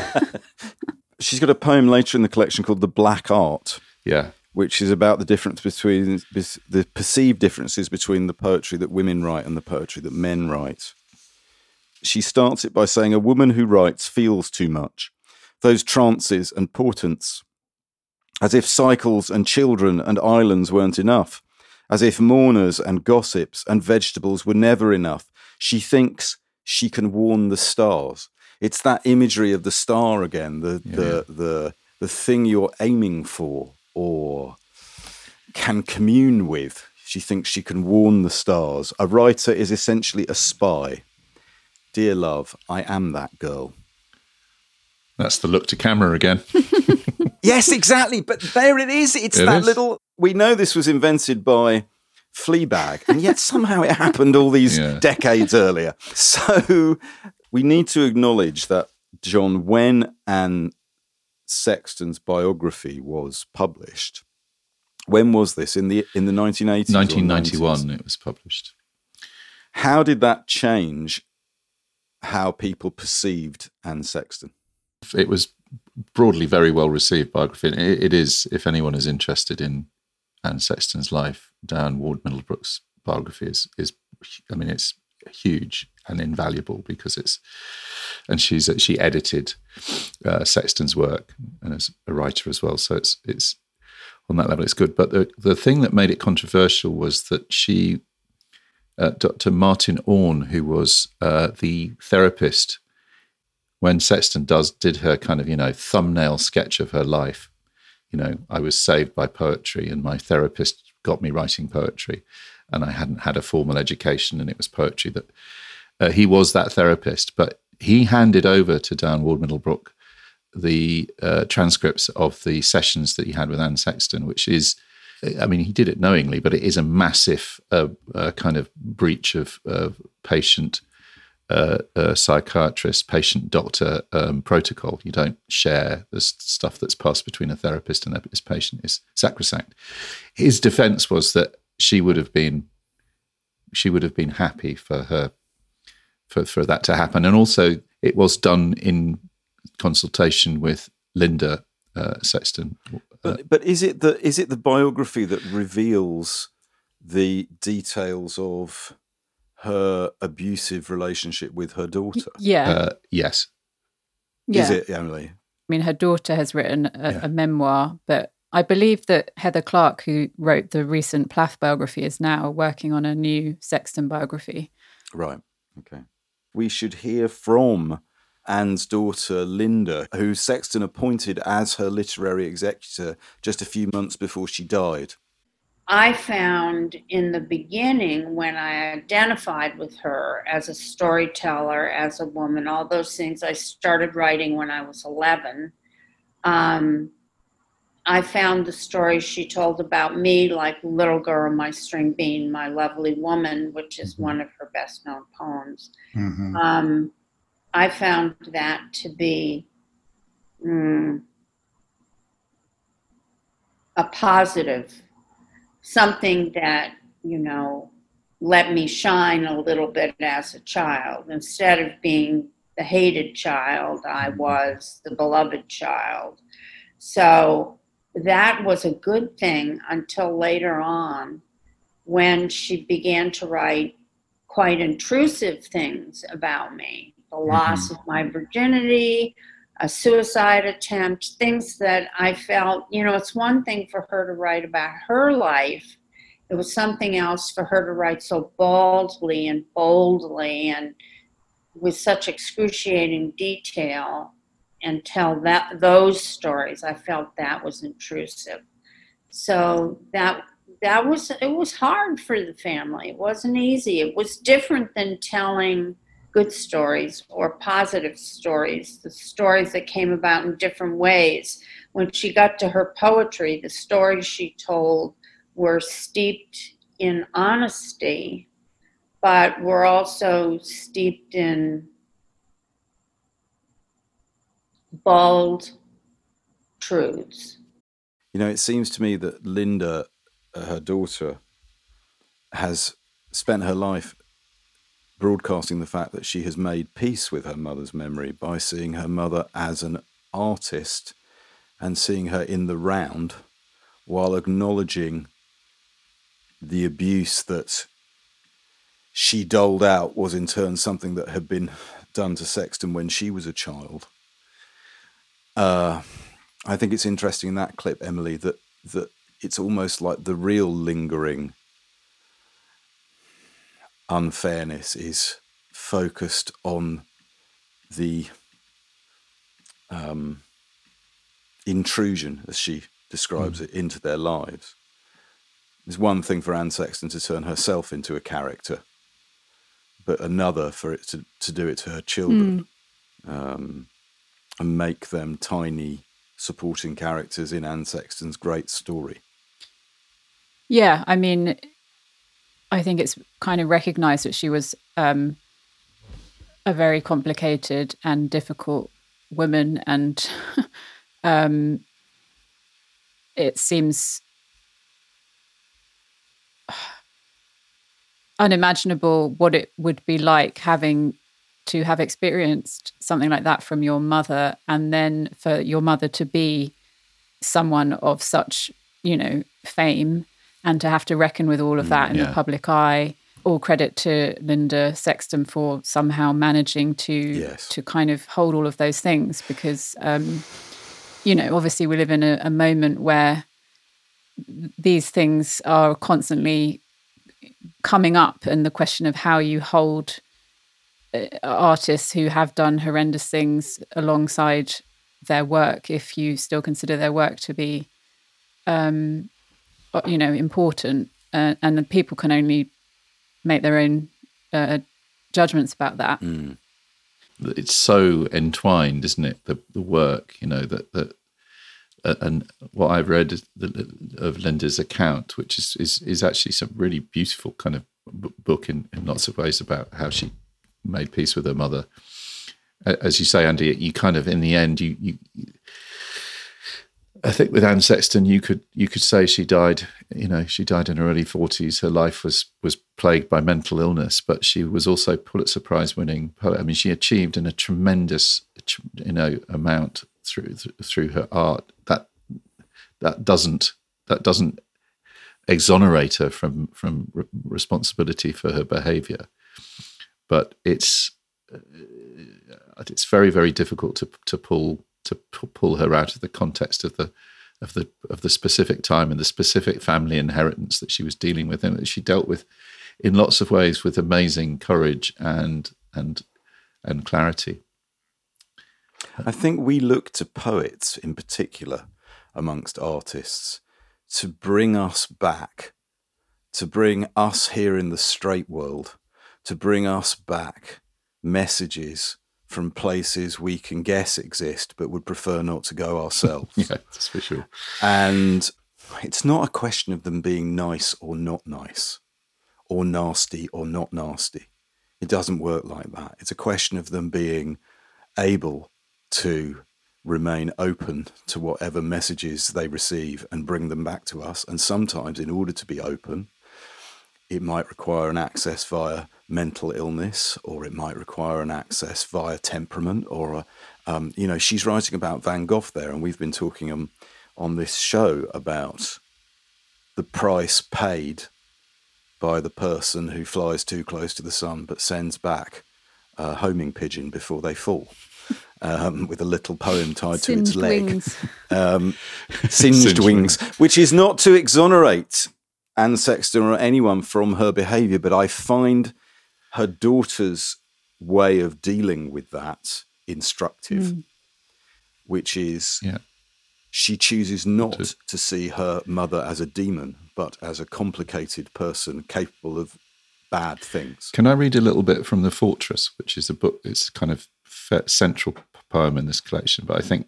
She's got a poem later in the collection called The Black Art. Yeah. Which is about the difference between the perceived differences between the poetry that women write and the poetry that men write. She starts it by saying, a woman who writes feels too much. Those trances and portents. As if cycles and children and islands weren't enough. As if mourners and gossips and vegetables were never enough. She thinks she can warn the stars. It's that imagery of the star again, the yeah. the the the thing you're aiming for, or can commune with. She thinks she can warn the stars. A writer is essentially a spy. Dear love, I am that girl. That's the look to camera again. Yes, exactly. But there it is. It's it that is. little... We know this was invented by Fleabag, and yet somehow it happened all these Yeah. decades earlier. So we need to acknowledge that, John, when Anne Sexton's biography was published, when was this? In the in the nineteen eighties? nineteen ninety-one it was published. How did that change how people perceived Anne Sexton? It was broadly very well received biography. It, it is, if anyone is interested in Anne Sexton's life, Diane Ward Middlebrook's biography is, is, I mean, it's huge and invaluable because it's, and she's she edited uh, Sexton's work and as a writer as well. So it's it's on that level, it's good. But the the thing that made it controversial was that she, uh, Doctor Martin Orne, who was uh, the therapist when Sexton does did her kind of, you know, thumbnail sketch of her life, you know, I was saved by poetry and my therapist got me writing poetry and I hadn't had a formal education and it was poetry that, uh, he was that therapist, but he handed over to Diane Ward Middlebrook the uh, transcripts of the sessions that he had with Anne Sexton, which is, I mean, he did it knowingly, but it is a massive uh, uh, kind of breach of uh, patient Uh, uh, psychiatrist, patient, doctor um, protocol. You don't share the stuff that's passed between a therapist and his patient is sacrosanct. His defense was that she would have been, she would have been happy for her, for, for that to happen. And also it was done in consultation with Linda uh, Sexton. But, but is it the is it the biography that reveals the details of her abusive relationship with her daughter? Yeah. Uh, yes. Yeah. Is it, Emily? I mean, her daughter has written a, Yeah. a memoir, but I believe that Heather Clark, who wrote the recent Plath biography, is now working on a new Sexton biography. Right. Okay. We should hear from Anne's daughter, Linda, who Sexton appointed as her literary executor just a few months before she died. I found in the beginning, when I identified with her as a storyteller, as a woman, all those things, I started writing when I was eleven. Um, I found the stories she told about me, like Little Girl, My String Bean, My Lovely Woman, which is one of her best known poems. Mm-hmm. Um, I found that to be mm, a positive, something that, you know, let me shine a little bit as a child. Instead of being the hated child, I was the beloved child. So that was a good thing until later on, when she began to write quite intrusive things about me. The loss Mm-hmm. of my virginity, a suicide attempt, things that I felt, you know, it's one thing for her to write about her life. It was something else for her to write so baldly and boldly and with such excruciating detail and tell that those stories. I felt that was intrusive. So that that was, it was hard for the family. It wasn't easy. It was different than telling good stories or positive stories, the stories that came about in different ways. When she got to her poetry, the stories she told were steeped in honesty, but were also steeped in bold truths. You know, it seems to me that Linda, uh, her daughter, has spent her life broadcasting the fact that she has made peace with her mother's memory by seeing her mother as an artist and seeing her in the round, while acknowledging the abuse that she doled out was in turn something that had been done to Sexton when she was a child. Uh, I think it's interesting in that clip, Emily, that that it's almost like the real lingering unfairness is focused on the um, intrusion, as she describes mm. it, into their lives. It's one thing for Anne Sexton to turn herself into a character, but another for it to, to do it to her children mm. um, and make them tiny supporting characters in Anne Sexton's great story. Yeah, I mean, I think it's kind of recognised that she was um, a very complicated and difficult woman, and um, it seems unimaginable what it would be like having to have experienced something like that from your mother, and then for your mother to be someone of such, you know, fame, and to have to reckon with all of that in yeah. the public eye. All credit to Linda Sexton for somehow managing to yes. to kind of hold all of those things, because, um, you know, obviously we live in a, a moment where these things are constantly coming up, and the question of how you hold uh, artists who have done horrendous things alongside their work, if you still consider their work to be, um, you know, important, uh, and people can only make their own uh, judgments about that. Mm. It's so entwined, isn't it? The the work, you know, that that, uh, and what I've read is the, of Linda's account, which is, is is actually some really beautiful kind of book in, in lots of ways about how she made peace with her mother. As you say, Andy, you kind of in the end, you you. I think with Anne Sexton, you could you could say she died. You know, she died in her early forties. Her life was was plagued by mental illness, but she was also Pulitzer Prize winning poet. I mean, she achieved in a tremendous, you know, amount through through her art. That that doesn't that doesn't exonerate her from from re- responsibility for her behaviour, but it's it's very very difficult to to pull. to pull her out of the context of the of the of the specific time and the specific family inheritance that she was dealing with, and that she dealt with in lots of ways with amazing courage and and and clarity. I think we look to poets in particular amongst artists to bring us back, to bring us here in the straight world, to bring us back messages from places we can guess exist, but would prefer not to go ourselves. Yeah, that's for sure. And it's not a question of them being nice or not nice, or nasty or not nasty. It doesn't work like that. It's a question of them being able to remain open to whatever messages they receive and bring them back to us. And sometimes, in order to be open, it might require an access via mental illness, or it might require an access via temperament, or, a, um, you know, she's writing about Van Gogh there, and we've been talking um, on this show about the price paid by the person who flies too close to the sun but sends back a homing pigeon before they fall, um, with a little poem tied Singed to its leg. Wings. Um, singed, Singed wings, wings. Which is not to exonerate Anne Sexton or anyone from her behaviour, but I find her daughter's way of dealing with that instructive, mm. which is yeah. she chooses not to. to see her mother as a demon, but as a complicated person capable of bad things. Can I read a little bit from The Fortress, which is a book, it's kind of central poem in this collection, but I think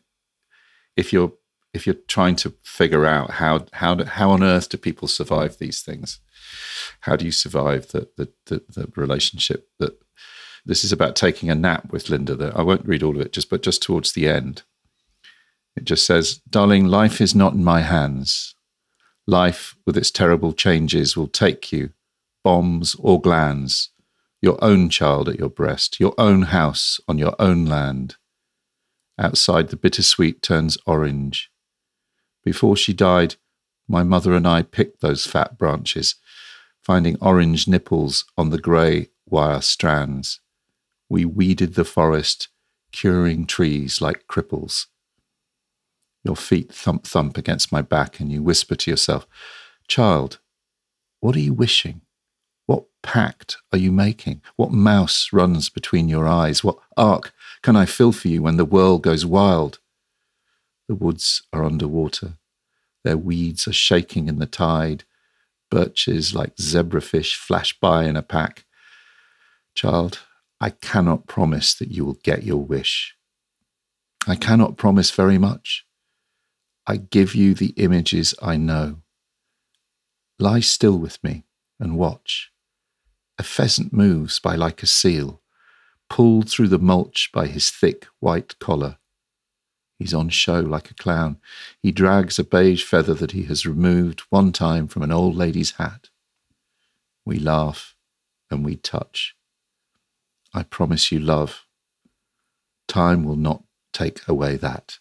if you're if you're trying to figure out how how do, how on earth do people survive these things, how do you survive the the, the, the relationship that this is about taking a nap with Linda. That I won't read all of it, just but just towards the end, it just says, "Darling, life is not in my hands. Life with its terrible changes will take you, bombs or glands, your own child at your breast, your own house on your own land. Outside the bittersweet turns orange. Before she died, my mother and I picked those fat branches, finding orange nipples on the grey wire strands. We weeded the forest, curing trees like cripples. Your feet thump thump against my back and you whisper to yourself, 'Child, what are you wishing? What pact are you making? What mouse runs between your eyes? What ark can I fill for you when the world goes wild?' The woods are underwater. Their weeds are shaking in the tide. birches like zebrafish flash by in a pack. Child, I cannot promise that you will get your wish. I cannot promise very much. I give you the images I know. Lie still with me and watch. A pheasant moves by like a seal, pulled through the mulch by his thick white collar. He's on show like a clown. He drags a beige feather that he has removed one time from an old lady's hat. We laugh and we touch. I promise you love. Time will not take away that.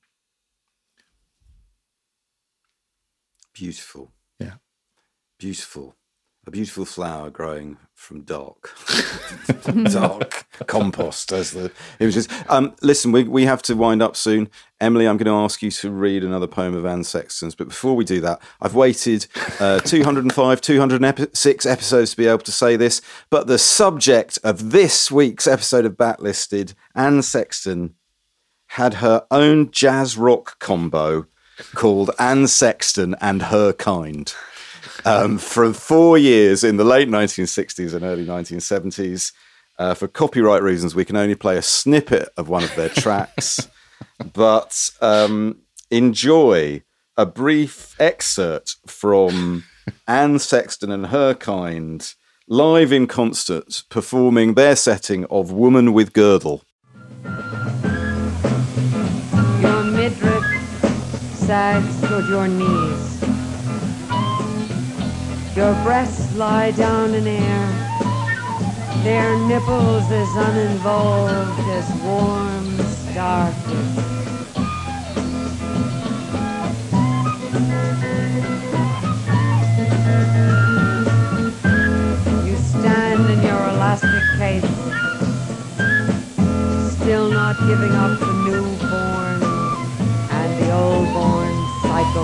Beautiful. Yeah. Beautiful. A beautiful flower growing from dark, dark compost. As the it was just. Um, listen, we we have to wind up soon. Emily, I'm going to ask you to read another poem of Anne Sexton's. But before we do that, I've waited uh, two hundred five, two hundred six episodes to be able to say this. But the subject of this week's episode of Backlisted, Anne Sexton, had her own jazz rock combo called Anne Sexton and Her Kind. Um, for four years in the late nineteen sixties and early nineteen seventies. Uh, for copyright reasons, we can only play a snippet of one of their tracks. But um, enjoy a brief excerpt from Anne Sexton and Her Kind, live in concert, performing their setting of Woman with Girdle. Your midriff sags toward your knees. Your breasts lie down in air, their nipples as uninvolved as warm starfish. You stand in your elastic case, still not giving up the newborn and the old-born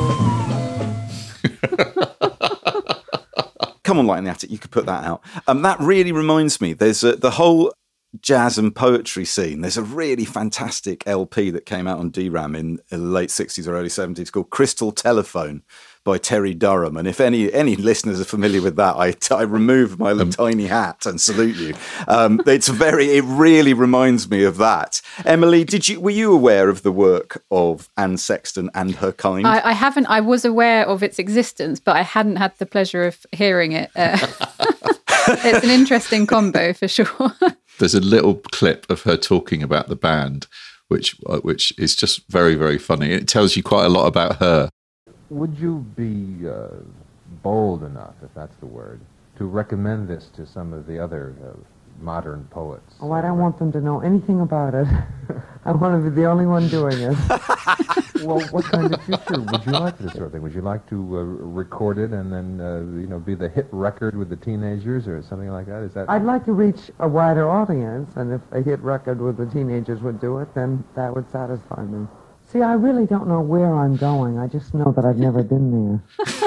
cycle. Come on, Light in the Attic, you could put that out. Um, that really reminds me, there's a, the whole jazz and poetry scene. There's a really fantastic L P that came out on D RAM in the late sixties or early seventies called Crystal Telephone by Terry Durham. And if any any listeners are familiar with that, I, I remove my um, tiny hat and salute you. Um, it's very, it really reminds me of that. Emily, did you were you aware of the work of Anne Sexton and Her Kind? I, I haven't. I was aware of its existence, but I hadn't had the pleasure of hearing it. Uh, it's an interesting combo for sure. There's a little clip of her talking about the band, which uh, which is just very, very funny. It tells you quite a lot about her. Would you be uh, bold enough, if that's the word, to recommend this to some of the other uh, modern poets? Oh, I don't want them to know anything about it. I want to be the only one doing it. Well, what kind of future would you like for this sort of thing? Would you like to uh, record it and then, uh, you know, be the hit record with the teenagers or something like that? Is that? I'd like to reach a wider audience, and if a hit record with the teenagers would do it, then that would satisfy me. See, I really don't know where I'm going. I just know that I've never been there.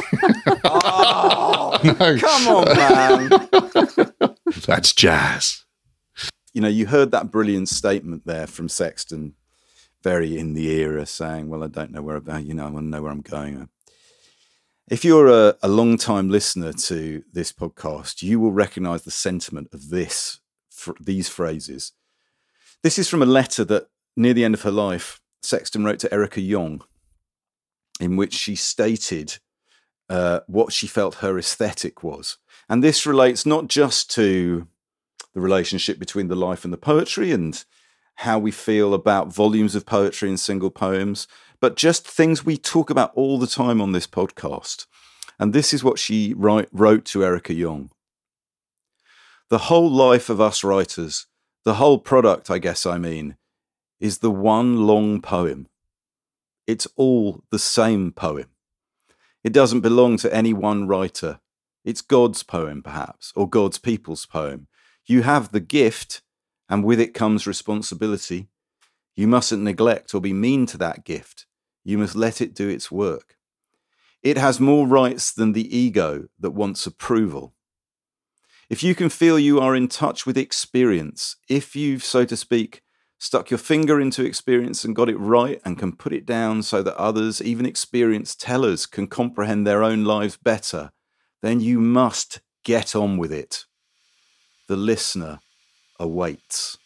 Oh, no. Come on, man. That's jazz. You know, you heard that brilliant statement there from Sexton, very in the era, saying, well, I don't know where I'm going, you know, I want to know where I'm going. If you're a, a long-time listener to this podcast, you will recognize the sentiment of this, for these phrases. This is from a letter that, near the end of her life, Sexton wrote to Erica Jong, in which she stated uh, what she felt her aesthetic was. And this relates not just to the relationship between the life and the poetry and how we feel about volumes of poetry and single poems, but just things we talk about all the time on this podcast. And this is what she write, wrote to Erica Jong. The whole life of us writers, the whole product, I guess I mean, is the one long poem. It's all the same poem. It doesn't belong to any one writer. It's God's poem, perhaps, or God's people's poem. You have the gift, and with it comes responsibility. You mustn't neglect or be mean to that gift. You must let it do its work. It has more rights than the ego that wants approval. If you can feel you are in touch with experience, if you've, so to speak, stuck your finger into experience and got it right and can put it down so that others, even experienced tellers, can comprehend their own lives better, then you must get on with it. The listener awaits.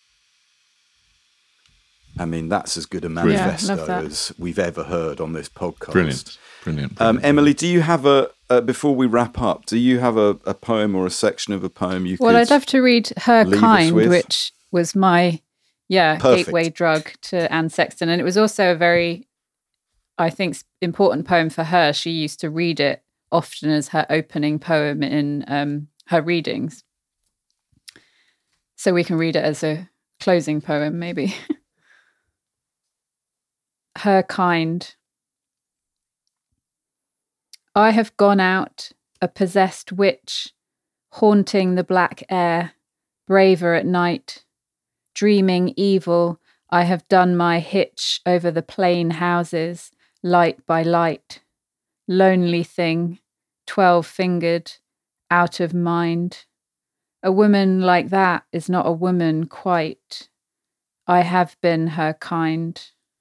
I mean, that's as good a manifesto yeah, as we've ever heard on this podcast. Brilliant, brilliant. brilliant. Um, Emily, do you have a, uh, before we wrap up, do you have a, a poem or a section of a poem you well, could I'd love to read Her leave us Kind, with? which was my, yeah, Perfect. gateway drug to Anne Sexton. And it was also a very, I think, important poem for her. She used to read it often as her opening poem in um, her readings. So we can read it as a closing poem, maybe. Her Kind. I have gone out, a possessed witch, haunting the black air, braver at night. Dreaming evil, I have done my hitch over the plain houses, light by light. Lonely thing, twelve-fingered, out of mind. A woman like that is not a woman quite. I have been her kind.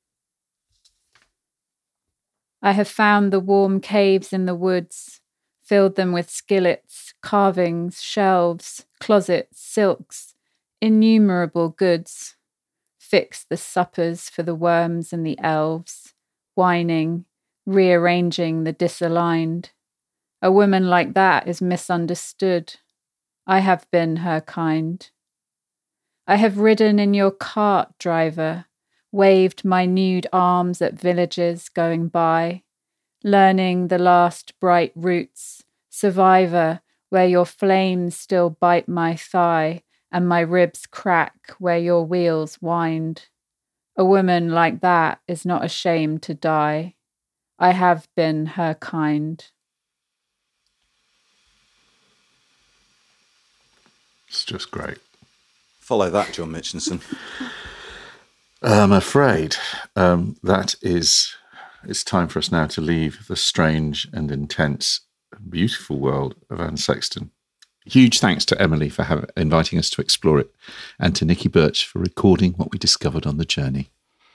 I have found the warm caves in the woods, filled them with skillets, carvings, shelves, closets, silks, innumerable goods. Fixed the suppers for the worms and the elves, whining, rearranging the disaligned. A woman like that is misunderstood. I have been her kind. I have ridden in your cart, driver, waved my nude arms at villages going by, learning the last bright roots, survivor, where your flames still bite my thigh and my ribs crack where your wheels wind. A woman like that is not ashamed to die. I have been her kind. It's just great. Follow that, John Mitchinson. I'm afraid um, that is, it's time for us now to leave the strange and intense, beautiful world of Anne Sexton. Huge thanks to Emily for have, inviting us to explore it, and to Nikki Birch for recording what we discovered on the journey.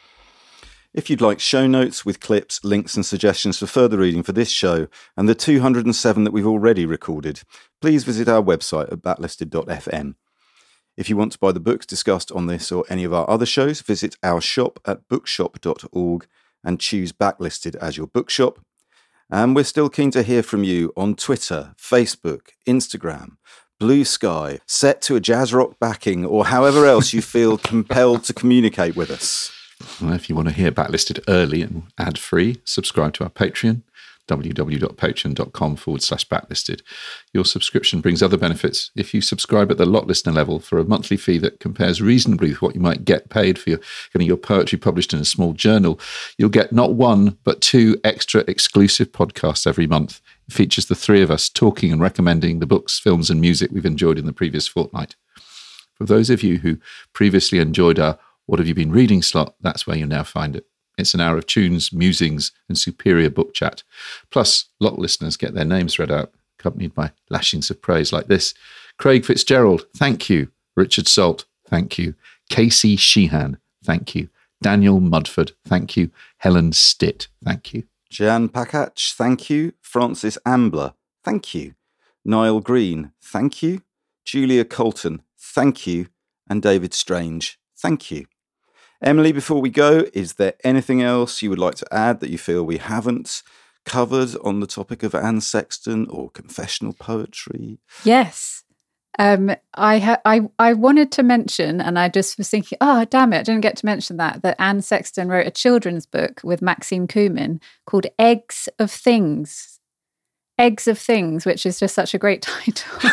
If you'd like show notes with clips, links and suggestions for further reading for this show and the two hundred seven that we've already recorded, please visit our website at backlisted dot f m. If you want to buy the books discussed on this or any of our other shows, visit our shop at bookshop dot org and choose Backlisted as your bookshop. And we're still keen to hear from you on Twitter, Facebook, Instagram, Blue Sky, set to a jazz rock backing, or however else you feel compelled to communicate with us. Well, if you want to hear Backlisted early and ad-free, subscribe to our Patreon, www.patreon.com forward slash backlisted. Your subscription brings other benefits. If you subscribe at the lot listener level for a monthly fee that compares reasonably with what you might get paid for your, getting your poetry published in a small journal, you'll get not one, but two extra exclusive podcasts every month. It features the three of us talking and recommending the books, films and music we've enjoyed in the previous fortnight. For those of you who previously enjoyed our What Have You Been Reading slot, that's where you'll now find it. It's an hour of tunes, musings, and superior book chat. Plus, lot listeners get their names read out, accompanied by lashings of praise like this. Craig Fitzgerald, thank you. Richard Salt, thank you. Casey Sheehan, thank you. Daniel Mudford, thank you. Helen Stitt, thank you. Jan Pakach, thank you. Francis Ambler, thank you. Niall Green, thank you. Julia Colton, thank you. And David Strange, thank you. Emily, before we go, is there anything else you would like to add that you feel we haven't covered on the topic of Anne Sexton or confessional poetry? Yes. Um, I, ha- I I wanted to mention, and I just was thinking, oh, damn it, I didn't get to mention that, that Anne Sexton wrote a children's book with Maxime Cumin called Eggs of Things. Eggs of Things, which is just such a great title.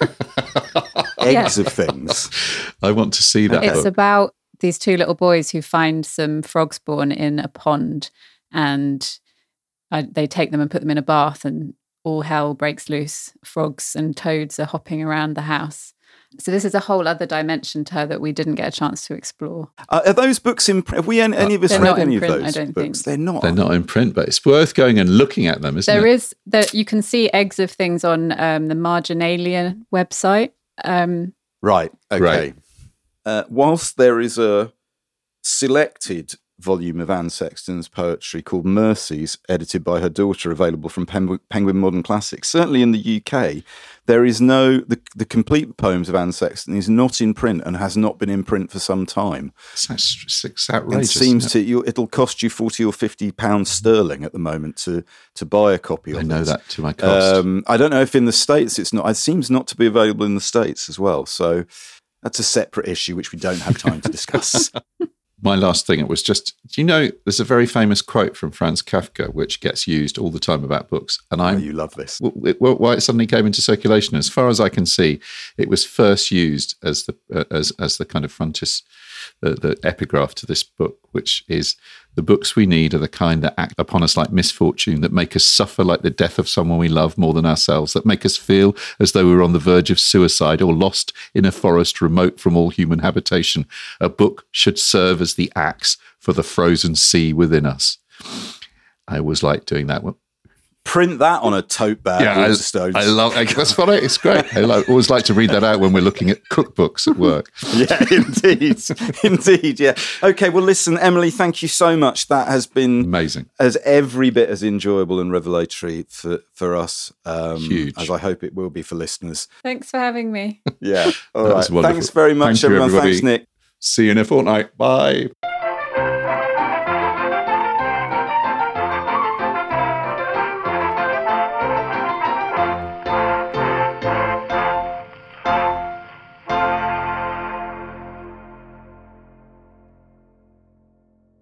Eggs Yeah. of Things. I want to see that It's book. about these two little boys who find some frog spawn in a pond, and I, they take them and put them in a bath, and all hell breaks loose. Frogs and toads are hopping around the house. So this is a whole other dimension to her that we didn't get a chance to explore. Uh, are those books in print? Have we any, any of us They're read not in any print, of I those don't books? think. They're not. They're not in print, but it's worth going and looking at them, isn't There it? is that you can see Eggs of Things on um, the Marginalia website. Um, Right. Okay. Right. Uh, whilst there is a selected volume of Anne Sexton's poetry called Mercies, edited by her daughter, available from Penguin, Penguin Modern Classics. Certainly in the U K, there is no, the, the complete poems of Anne Sexton is not in print and has not been in print for some time. It's, it's outrageous. It seems it? to you, it'll cost you forty or fifty pounds sterling at the moment to, to buy a copy of it. I know that to my cost. Um, I don't know if in the States it's not, it seems not to be available in the States as well. So that's a separate issue, which we don't have time to discuss. My last thing, it was just, do you know, there's a very famous quote from Franz Kafka, which gets used all the time about books. And I, oh, you love this. W- w- why it suddenly came into circulation, as far as I can see, it was first used as the uh, as as the kind of frontis, the, the epigraph to this book, which is, the books we need are the kind that act upon us like misfortune, that make us suffer like the death of someone we love more than ourselves, that make us feel as though we were on the verge of suicide or lost in a forest remote from all human habitation. A book should serve as the axe for the frozen sea within us. I always like doing that one. Print that on a tote bag. Yeah, I, I love. I, that's what I, it's great. I like, always like to read that out when we're looking at cookbooks at work. Yeah, indeed, indeed. Yeah. Okay. Well, listen, Emily, thank you so much. That has been amazing. As every bit as enjoyable and revelatory for for us. Um, Huge. As I hope it will be for listeners. Thanks for having me. Yeah. All that right. was wonderful. Thanks very much, Thank you, everyone. everybody. Thanks, Nick. See you in a fortnight. Bye.